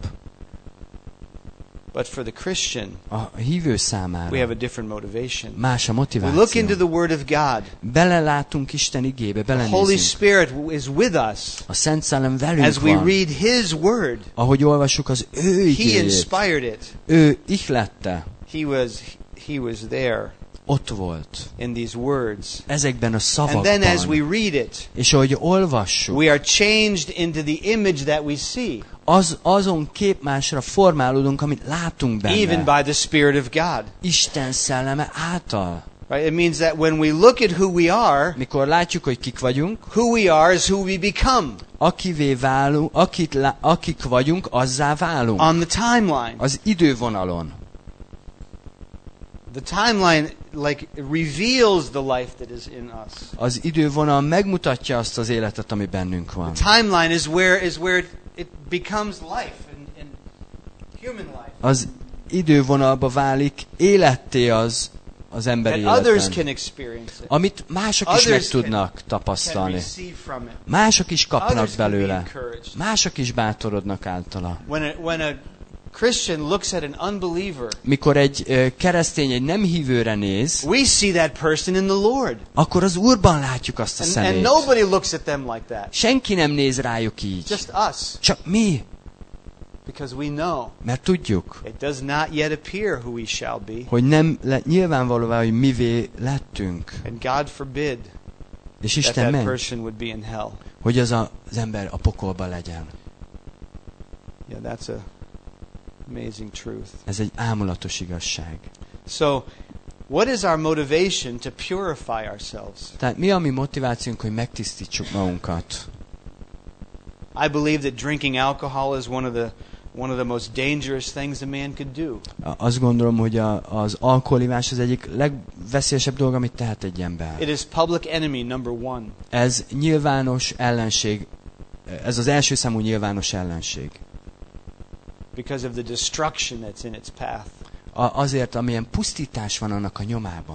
But for the Christian, A hívő we számára have a different motivation. más a We look into motiváció. the Word of God. Belelátunk Isten igébe, The Holy belenézünk. Spirit is with us A Szent Szellem velünk as we van. read His Word. Ahogy olvassuk az ő He igéjét. inspired it. Ő ihlette. He was He was there Ott volt. in these words. Ezekben a And then as we szavakban. read it, És ahogy olvassuk, we are changed into the image that we see, az, azon képmásra formálódunk, amit látunk even benne. by the Spirit of God. Isten szelleme által. Right? It means that when we look at who we are, Mikor látjuk, hogy kik vagyunk, who we are is who we become akivé válunk, akit lá, akik vagyunk, azzá válunk. on the timeline. Az idővonalon. The timeline like reveals the life that is in us. Az idővonal megmutatja azt az életet, ami bennünk van. The timeline is where is where it, it becomes life and, and human life. Az idővonalba válik életté az, az emberi And others életben. can experience it. Amit mások is meg Others can- tudnak Can tapasztalni. receive from it. Mások is kapnak Others can be belőle. encouraged. Mások is bátorodnak általa. When a, when a Christian looks at an unbeliever, Mikor egy ö, keresztény egy nem hívőre néz, we see that person in the Lord. akkor az Úrban látjuk azt a And, and szemét. nobody looks at them like that. Senki nem néz rájuk így. Just us. Csak mi, Because we know mert tudjuk, it does not yet appear who we shall be. hogy nem lett nyilvánvalóvá, hogy mivé lettünk. And God forbid És that Isten that ment, person would be in hell. hogy az a, az ember a pokolban legyen. Yeah, that's a amazing truth. Ez egy ámulatos igazság. So, what is our motivation to purify ourselves? Tehát mi a mi motivációnk, hogy megtisztítsuk magunkat? I believe that drinking alcohol is one of the one of the most dangerous things a man could do. A- Azt gondolom, hogy a, az alkoholivás az egyik legveszélyesebb dolog, amit tehet egy ember. It is public enemy number one. Ez nyilvános ellenség, ez az első számú nyilvános ellenség. Because of the destruction that's in its path. A, azért, amilyen pusztítás van annak a nyomában.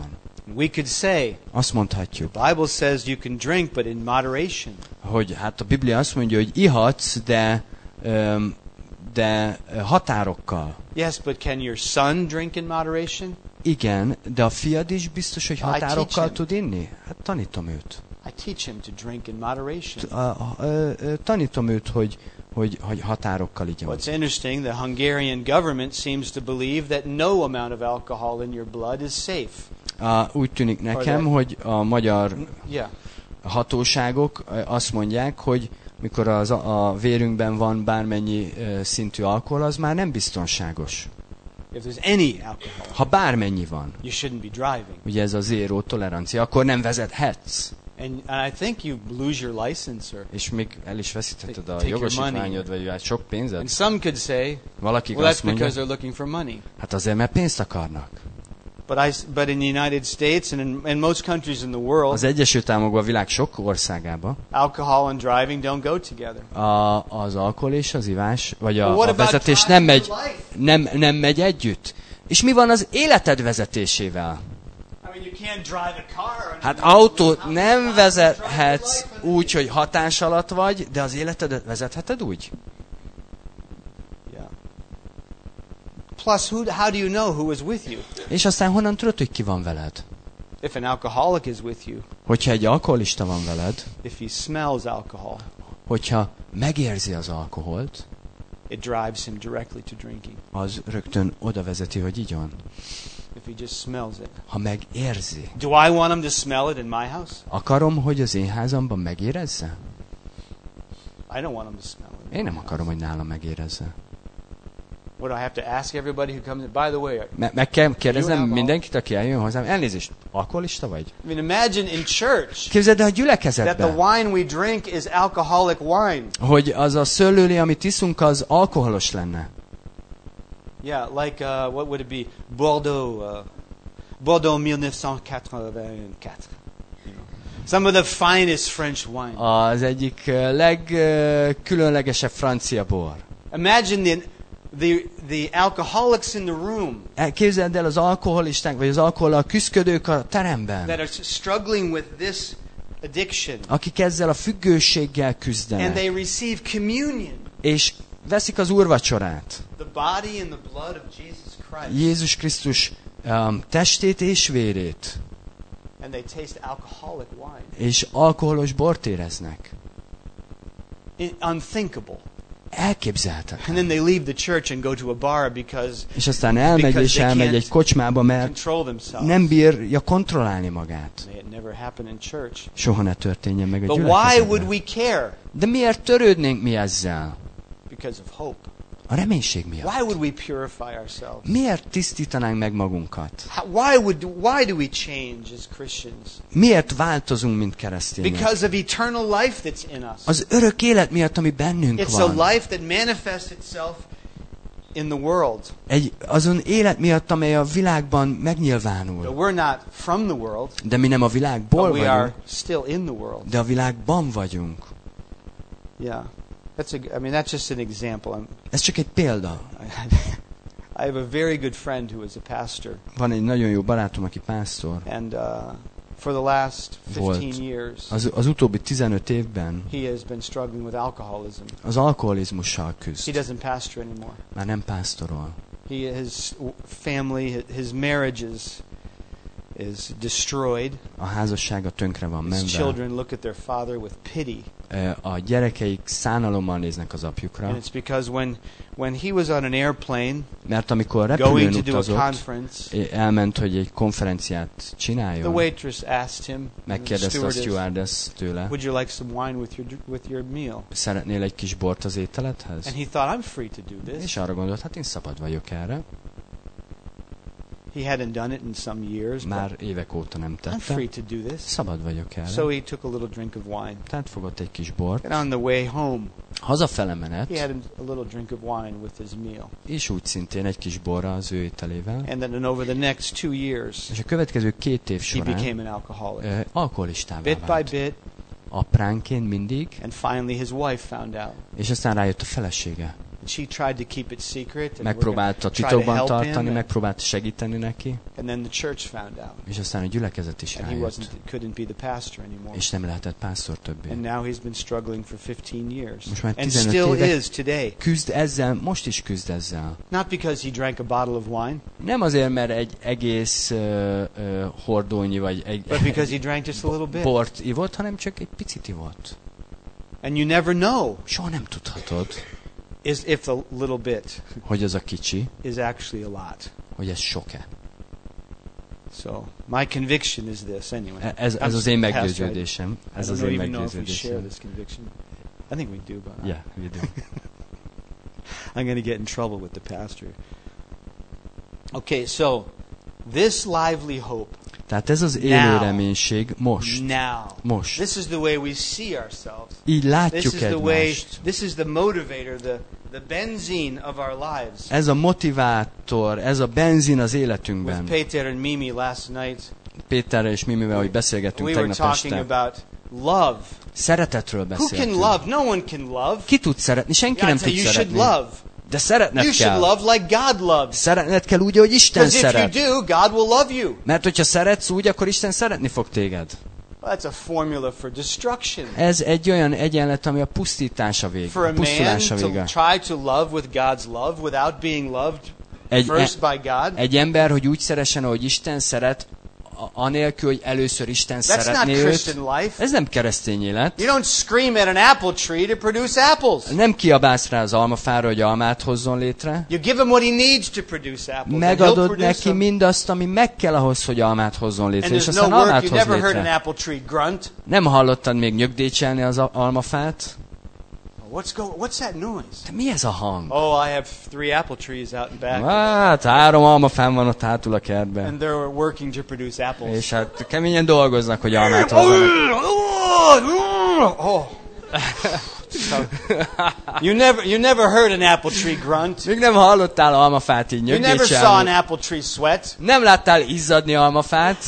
We could say, Azt mondhatjuk, the Bible says you can drink, but in moderation. hogy hát a Biblia azt mondja, hogy ihatsz, de, öm, de határokkal. Yes, but can your son drink in moderation? Igen, de a fiad is biztos, hogy I teach határokkal him. tud inni? Hát tanítom őt. I teach him to drink in moderation. A, a, a, a, tanítom őt, hogy, hogy, hogy határokkal igyon. What's interesting, the Hungarian government seems to believe that no amount of alcohol in your blood is safe. A, úgy tűnik nekem, hogy a magyar Yeah. hatóságok azt mondják, hogy mikor az, a vérünkben van bármennyi ö, szintű alkohol, az már nem biztonságos. If there's any alcohol, Ha bármennyi van, you shouldn't be driving. ugye ez a zéró tolerancia, akkor nem vezethetsz. And, and I think you lose your license, or És még el is veszítheted a Take your jogosítványod, vagy hát sok and pénzed. some could say, Valaki well, that's azt mondja, because they're looking for money. hát azért, mert pénzt akarnak. But I, but in the United States and in, in most countries in the world, Az Egyesült Államokban, a világ sok országában alcohol and driving don't go together. a, az alkohol és az ivás, vagy Well, a, what a about vezetés driving nem megy, your life? nem, nem megy együtt. És mi van az életed vezetésével? I mean, you can't drive a car. Hát autót nem vezethetsz úgy, hogy hatás alatt vagy, de az életedet vezetheted úgy? Yeah. Plus, who, how do you know who is with you? És aztán honnan tudod, hogy ki van veled? If an alcoholic is with you, Hogyha egy alkoholista van veled, if he smells alcohol, hogyha megérzi az alkoholt, it drives him directly to drinking. az rögtön oda vezeti, hogy igyon. If he just smells it. Ha megérzi. Do I want him to smell it in my house? Akarom, hogy az én házamban megérezze? I don't want him to smell it. Én nem akarom, hogy nálam megérezze. What do I have to ask everybody who comes in? By the way, I Me- meg kell kérdeznem Jó, nem, mindenkit, aki eljön hozzám. Elnézést, alkoholista vagy? mean, imagine in church Képzeld el a that the gyülekezetben, wine we drink is alcoholic wine. hogy az a szőlőlé, amit iszunk, az alkoholos lenne. Yeah, like uh, what would it be? Bordeaux, uh, Bordeaux nineteen eighty-four. You know, some of the finest French wine. Az egyik ö, legkülönlegesebb francia bor. Imagine the, the the alcoholics in the room El- Képzeld el az alkoholisták, vagy az alkohollal küzdködők a teremben, that are struggling with this addiction, akik ezzel a függőséggel and küzdenek, they receive communion, és veszik az úrvacsorát. the body and the blood of Jesus Christ, Jézus Krisztus um, testét és vérét, and they taste alcoholic wine. és alkoholos bort éreznek. I- unthinkable. Elképzelhetetlen. And then they leave the church and go to a bar because És aztán elmegy Because és they elmegy can't egy kocsmába, mert control themselves. nem bírja kontrollálni magát. May it never happen in church. Soha ne történjen meg a But why would gyülekezetben. we care? De miért törődnénk mi ezzel? Because of hope. A reménység miatt. Why would we purify ourselves? Miért tisztítanánk meg magunkat? How, why would why do we change as Christians? Miért változunk, mint keresztények? Because of eternal life that's in us. Az örök élet miatt, ami bennünk It's a van. life that manifests itself in the world. Egy azon élet miatt, amely a világban But megnyilvánul. we're not from the world, De mi nem a világból but we are vagyunk, still in the world. de a világban vagyunk. Yeah. That's a, I mean, that's just an example. I'm, Ez csak egy példa. I have a very good friend who is a pastor, Van egy nagyon jó barátom, aki pásztor. and uh, for the last Volt. fifteen years, Az, az utóbbi tizenöt évben he has been struggling with alcoholism. az alkoholizmussal He küzd. doesn't pastor anymore. Már nem pásztorol. He, his family, his marriage is, is destroyed. A házassága tönkre van His menve. children look at their father with pity. A gyerekeik szánalommal néznek az apjukra, And it's because when, when he was on an airplane mert amikor going repülőn to do a utazott, conference, elment, hogy egy konferenciát the csináljon, waitress asked him, the megkérdezte a stewardess, stewardess tőle, would you like some wine with your, with your meal? szeretnél egy kis bort az ételedhez? And he thought, I'm free to do this. És arra gondolt, hát én szabad vagyok erre. He hadn't done it in some years, but Már évek óta nem I'm free tette. to do this. Szabad vagyok erre. So he took a little drink of wine. Tehát fogott egy kis bort. And on the way home, Hazafele he menet, had a little drink of wine with his meal. és úgy szintén egy kis borra az ő ételével. And then over the next two years, És a következő két év he során became an alcoholic. ö, alkoholistává Bit by vált. bit, Apránként mindig, and finally his wife found out. és aztán rájött a felesége. And she tried to keep it secret. And Megpróbálta we're gonna try to titokban help tartani, him, and, megpróbálta segíteni neki, and then the church found out. és aztán a gyülekezet is And he rájött. wasn't, couldn't be the pastor anymore. És nem lehetett pásztor többé. And now he's been struggling for fifteen years. Most már And tizenöt still éve is today. küzd ezzel, most is küzd ezzel. Not because he drank a bottle of wine, Nem azért, mert egy egész uh, uh, hordónyi, vagy egy but because he drank just a little bit. bort ivott, hanem csak egy picit ivott. And you never know Soha nem tudhatod, is if the little bit hogy az a kicsi, is actually a lot. hogy ez sok-e. So my conviction is this anyway. E- Ez, ez I'm az én pastor, meggyőződésem. I Ez don't az know én even know if we share meggyőződésem. this conviction. I think we do, but Yeah, we do. I'm going to get in trouble with the pastor. Okay, so this lively hope Tehát ez az élő Now. reménység most. now. Most. This is the way we see ourselves. Így This látjuk is the way. egymást. This is the motivator, the the benzene of our lives. Ez a motivátor, ez a benzin az With életünkben. Peter and Mimi last night, Péterrel és Mimivel, hogy beszélgettünk we were tegnap talking este. about love. Szeretetről Who can beszéltünk. love? No one can love. Ki tud szeretni? Senki Yeah, nem I tell tud you, you should szeretni. love. De szeretned You should kell. love like God loves. Szeretned kell úgy, hogy Isten Because if you szeret. do, God will love you. Mert hogyha szeretsz úgy, akkor Isten szeretni fog téged. Well, that's a formula for destruction. Ez egy olyan egyenlet, ami a pusztítása vége. For A a man pusztulása to vége. try to love with God's love without being loved Egy, first by God, egy ember, hogy úgy szeressen, ahogy Isten szeret, a- anélkül, hogy először Isten that's not szeretné őt. Christian life. Ez nem keresztény élet. You don't scream at an apple tree to produce apples. Nem kiabálsz rá az almafára, hogy almát hozzon létre. You give him what he needs to produce apples. and he'll Megadod produce neki them. mindazt, ami meg kell ahhoz, hogy almát hozzon létre. And És there's aztán no work. almát You hoz never heard an létre. apple tree grunt. Nem hallottad még nyögdécselni az a- almafát? What's go? What's that noise? De mi ez a hang? Oh, I have three apple trees out in back, Hát, három almafán van ott hátul a kertben. and they're working to produce apples. És hát keményen dolgoznak, hogy almát hozzanak. Oh. So, you never, you never heard an apple tree grunt. Még nem hallottál almafát így You never saw an nyögdécselni. apple tree sweat, Nem láttál izzadni almafát,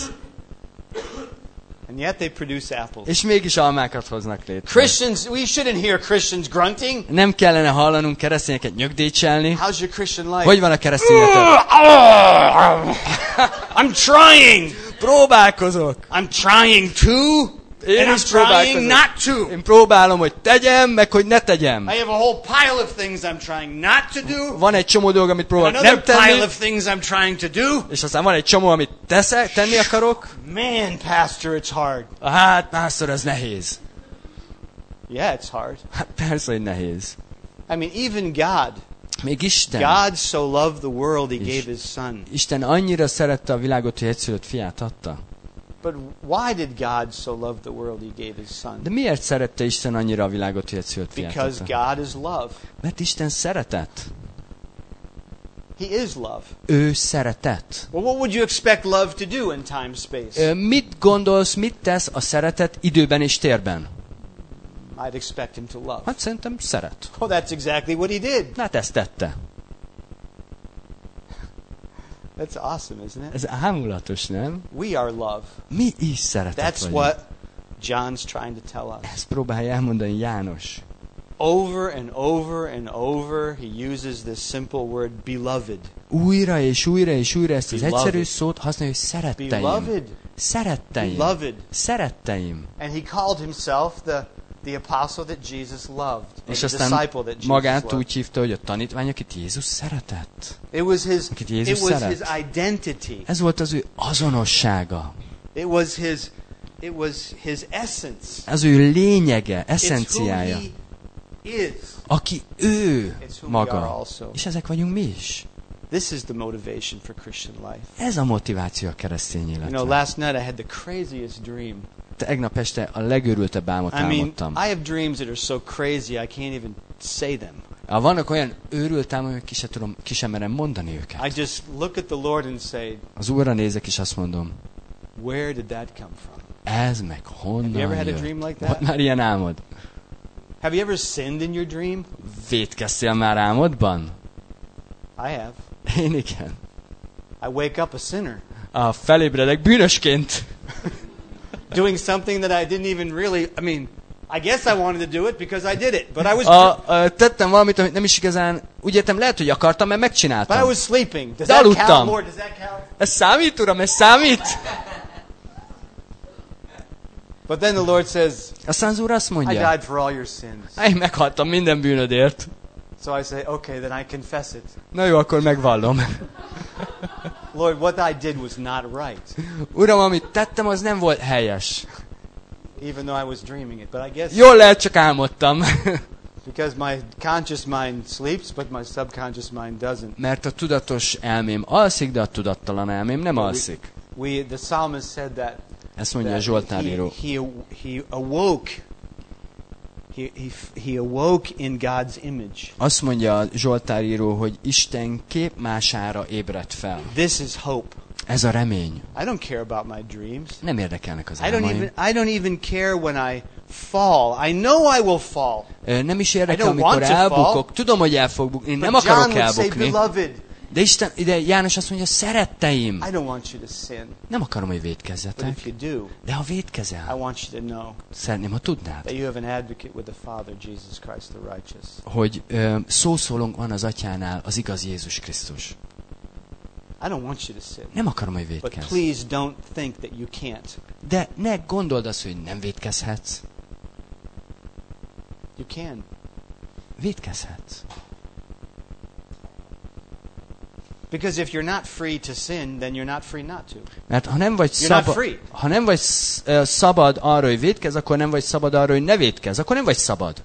and yet they produce apples. és mégis almákat hoznak létre. Christians, we shouldn't hear Christians grunting. Nem kellene hallanunk keresztényeket nyögdécselni. How's your Christian life? Hogy van a keresztényeted? I'm trying. Próbálkozok. I'm trying to, Én and is I'm trying próbálkozom. not to. Én próbálom, hogy tegyem, meg hogy ne tegyem. I have a whole pile of things I'm trying not to do, Van egy csomó dolog, amit and próbálok another nem tenni, pile of things I'm trying to do. és aztán van egy csomó, amit teszek, tenni akarok. Man, Pastor, it's hard. Hát, másszor ez nehéz. Yeah, it's hard. Hát persze, hogy nehéz. I mean, even God, Még Isten. God so loved the world, He Is- gave His Son. Isten annyira szerette a világot, hogy egyszülött fiát adta. But why did God so love the world, He gave His Son? De miért szerette Isten annyira a világot, hogy egyszülött fiát Because adta? God is love. Mert Isten szeretett. He is love. Ő szeretett. Well, what would you expect love to do in time space? Ö, Mit gondolsz, mit tesz a szeretet időben és térben? I'd expect Him to love. Hát szerintem szeret. Oh, that's exactly what He did. Hát ezt tette. That's awesome, isn't it? Ez ámulatos, nem? We are love. Mi is szeretet That's vagyunk. what John's trying to tell us. Ezt próbálja elmondani János. Over and over and over, he uses this simple word, beloved. Újra és újra és újra ezt az Beloved. egyszerű szót használja, hogy szeretteim. Beloved. Szeretteim. Beloved. Szeretteim. And he called himself the, the apostle that Jesus loved. Or És the aztán disciple that Jesus magát loved. úgy hívta, hogy a tanítvány, akit Jézus szeretett. It was his, Akit it Jézus was szeret. his identity. Ez volt az ő azonossága. It was his, it was his essence. Ez ő lényege, It's who eszenciája. he is. Aki ő It's who we are maga. also. És ezek vagyunk mi is. This is the motivation for Christian life. Ez a motiváció a keresztény You know, életre. last night I had the craziest dream. Tegnap este a legőrültebb álmot I mean, álmodtam. I have dreams that are so crazy I can't even say them. Ah, vannak olyan őrült álmok, hogy ki sem tudom, ki sem merem mondani I őket. just look at the Lord and say, Az Úrra nézek, és azt mondom, where did that come from? ez meg Have you ever honnan had a jött? dream like Volt that? már ilyen álmod? Have you ever sinned in your dream? Vétkeztél már álmodban? I have. Én igen. I wake up a sinner, A felébredek bűnösként. doing something that I didn't even really, I mean, I guess I wanted to do it because I did it, but I was A, a, tettem valamit, amit nem is igazán, úgy értem, lehet, hogy akartam, mert but I megcsináltam. was sleeping. Does De that count, aludtam. Lord? Does that count? Ez számít, Uram, ez számít? But then the Lord says, Aztán az Úr azt I mondja, died for all your sins. én meghaltam minden bűnödért. So I say, okay, then I confess it. Na jó, akkor megvallom. Lord, what I did was not right, Uram, amit tettem, az nem volt helyes. even though I was dreaming it. But I guess Jól lehet, csak álmodtam. because my conscious mind sleeps, but my subconscious mind doesn't. Mert a tudatos elmém alszik, de a tudattalan elmém nem alszik. We, the psalmist said that, Ezt mondja a that Zsoltáríró. he, he, he awoke. He, he, he awoke in God's image. Azt mondja a Zsoltáríró, hogy Isten képmására ébredt fel. This is hope. Ez a remény. I don't care about my dreams. Nem érdekelnek az I don't álmaim. even I don't even care when I fall. I know I will fall. Ö, Nem is érdekel, I don't amikor want to elbukok. fall. Tudom, hogy el fog bukni. Én nem But John akarok would say, elbukni. beloved, De Isten, ide János azt mondja, szeretteim. I don't want you to sin. Nem akarom, hogy But vétkezzetek. if you do, De ha I vétkezel, want you to know szeretném, ha tudnád, that you have an advocate with the Father, Jesus Christ the righteous. hogy ö, szószólónk van az atyánál, az igaz Jézus Krisztus. I don't want you to sin. Nem akarom, hogy But vétkezz. please don't think that you can't. De ne gondold azt, hogy nem vétkezhetsz. You can. Vétkezhetsz. Because if you're not free to sin, then you're not free not to. Mert ha nem vagy, You're not szaba, free. ha nem vagy sz- ö, szabad arra, hogy vétkezz, akkor nem vagy szabad arra, hogy ne vétkezz. Akkor nem vagy szabad.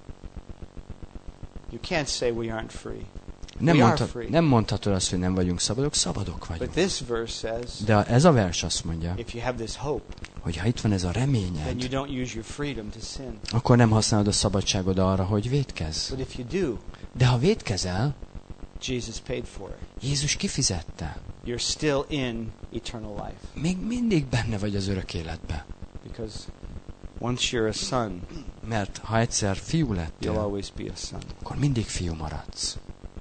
You can't say we aren't free. Nem, We are mondhat, free. nem mondhatod azt, hogy nem vagyunk szabadok, szabadok But vagyunk. this verse says, De ez a vers azt mondja, if you have this hope, hogy ha itt van ez a then you reményed, don't use your freedom to sin. akkor nem használod a szabadságod arra, hogy vétkezz. But if you do, De ha vétkezel, Jesus paid for it. Jézus kifizette. You're still in eternal life. Még mindig benne vagy az örök életbe. Because once you're a son, Mert ha egyszer fiú you'll lettél, always be a son. akkor mindig fiú maradsz.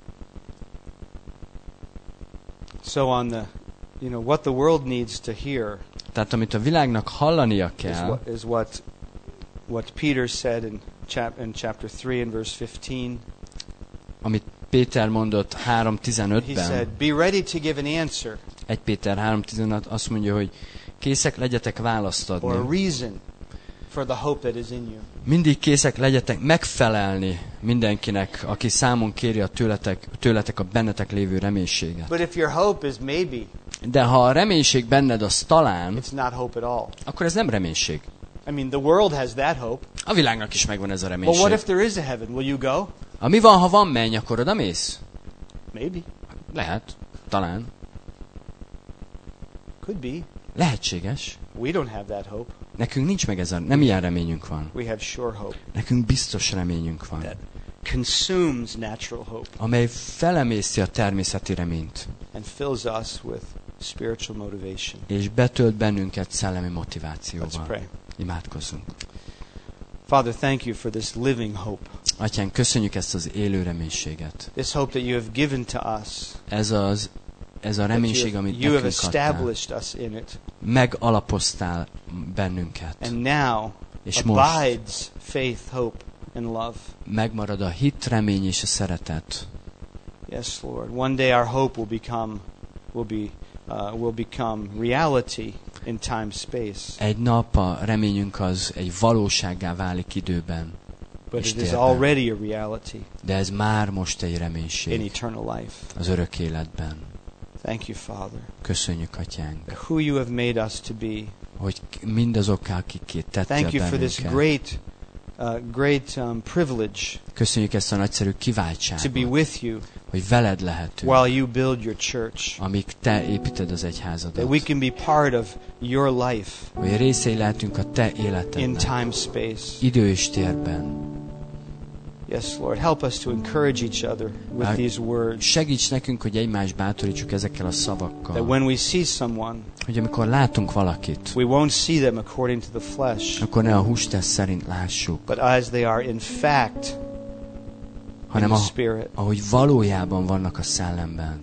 So on the, you know, what the world needs to hear Tehát amit a világnak hallania is kell, what, is what, what Peter said in, chap, in chapter three and verse fifteen. amit Péter mondott három He tizenötben, said, be ready to give an answer egy Péter három tizenöt azt mondja, hogy készek legyetek választ or a adni. reason for the hope that is in you. Mindig készek legyetek megfelelni mindenkinek, aki számon kéri a tőletek, tőletek a bennetek lévő reménységet. But if your hope is maybe, De ha a reménység benned az talán, it's not hope at all. akkor ez nem reménység. I mean, the world has that hope. A világnak is megvan ez a But what reménység. if there is a heaven? Will you go? A mi van, ha van menny, akkor oda mész? Maybe. Lehet. Talán. Could be. Lehetséges. We don't have that hope. Nekünk nincs meg ez a... Nem ilyen reményünk van. We have sure hope Nekünk biztos reményünk van. that consumes natural hope Amely felemészti a természeti reményt. and fills us with spiritual motivation. És betölt bennünket szellemi Let's motivációval. pray. Imádkozzunk. Father, thank you for this living hope. Atyán, köszönjük ezt az élő reménységet. This hope that you have given to us. Ez az ez a That reménység, you have, amit you have nekünk adtál. established us in it. Megalapoztál bennünket. And now És most abides faith, hope, and love. megmarad a hit, remény és a szeretet. Yes, Lord. One day our hope will become will be uh, will become reality in time space. Egy nap a reményünk az egy valósággá válik időben. But és it is térben. already a reality De ez már most egy in reménység eternal life. az örök életben. Thank you, Father. Köszönjük, Atyánk, Who you have made us to be. hogy mindazokká, akikét tettél Thank you for this bennünket. great uh, great um, privilege Köszönjük ezt a nagyszerű to be kiváltságot, with you hogy veled lehetünk, while you build your church. amíg te építed az That egyházadat. we can be part of your life Hogy részei lehetünk a te in életednek, time space. idő és térben. Yes, Lord. Help us to encourage each other with Ag- these words. Segíts nekünk, hogy egymást bátorítsuk ezekkel a That szavakkal. when we see someone, Hogy amikor látunk valakit, we won't see them according to the flesh, akkor ne a hústest szerint lássuk, but as they are in fact in hanem the a, Spirit. ahogy valójában vannak a szellemben.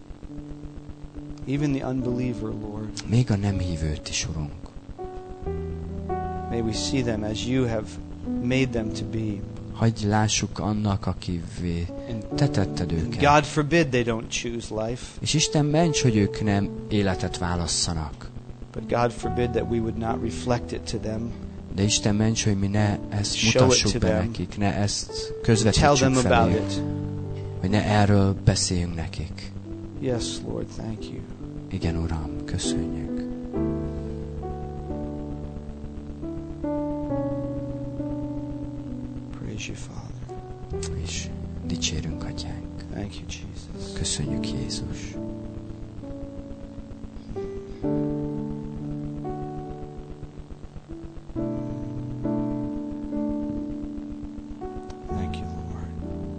Even the unbeliever, Lord. Még a nem hívőt is, Urunk. May we see them as you have made them to be. Hagyj lássuk annak, akivé te tetted őket. God forbid they don't choose life. És Isten ments, hogy ők nem életet válasszanak. But God forbid that we would not reflect it to them. De Isten ments, hogy mi ne ezt Show mutassuk it be to them. nekik, ne ezt Tell közvetítsük them about felé, it. hogy ne erről beszéljünk nekik. Yes, Lord, thank you. Igen, Uram, köszönjük. Praise you, Father. És dicsérünk, Atyánk. Thank you, Jesus. Köszönjük, Jézus. Thank you, Lord.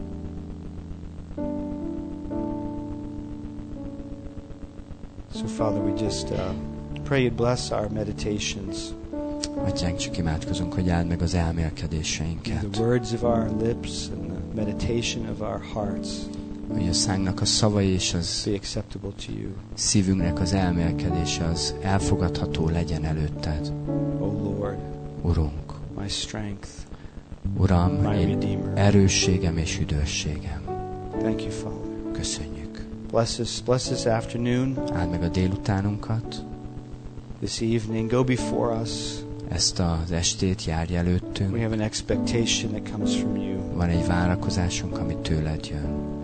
So, Father, we just uh, pray you'd bless our meditations. Atyánk, csak imádkozunk, hogy áld meg az The elmélkedéseinket. words of our lips and the meditation of our hearts Hogy a szánknak a szavai és az be acceptable to you. szívünknek az elmélkedése az elfogadható legyen előtted. O Lord, Urunk, my strength, Uram, my én Redeemer. erősségem és üdvösségem. Thank you, Father. Köszönjük. Bless us, bless this afternoon, Áld meg a délutánunkat, this evening. Go before us. ezt az estét járj előttünk. We have an expectation that comes from you. Van egy várakozásunk, ami tőled jön.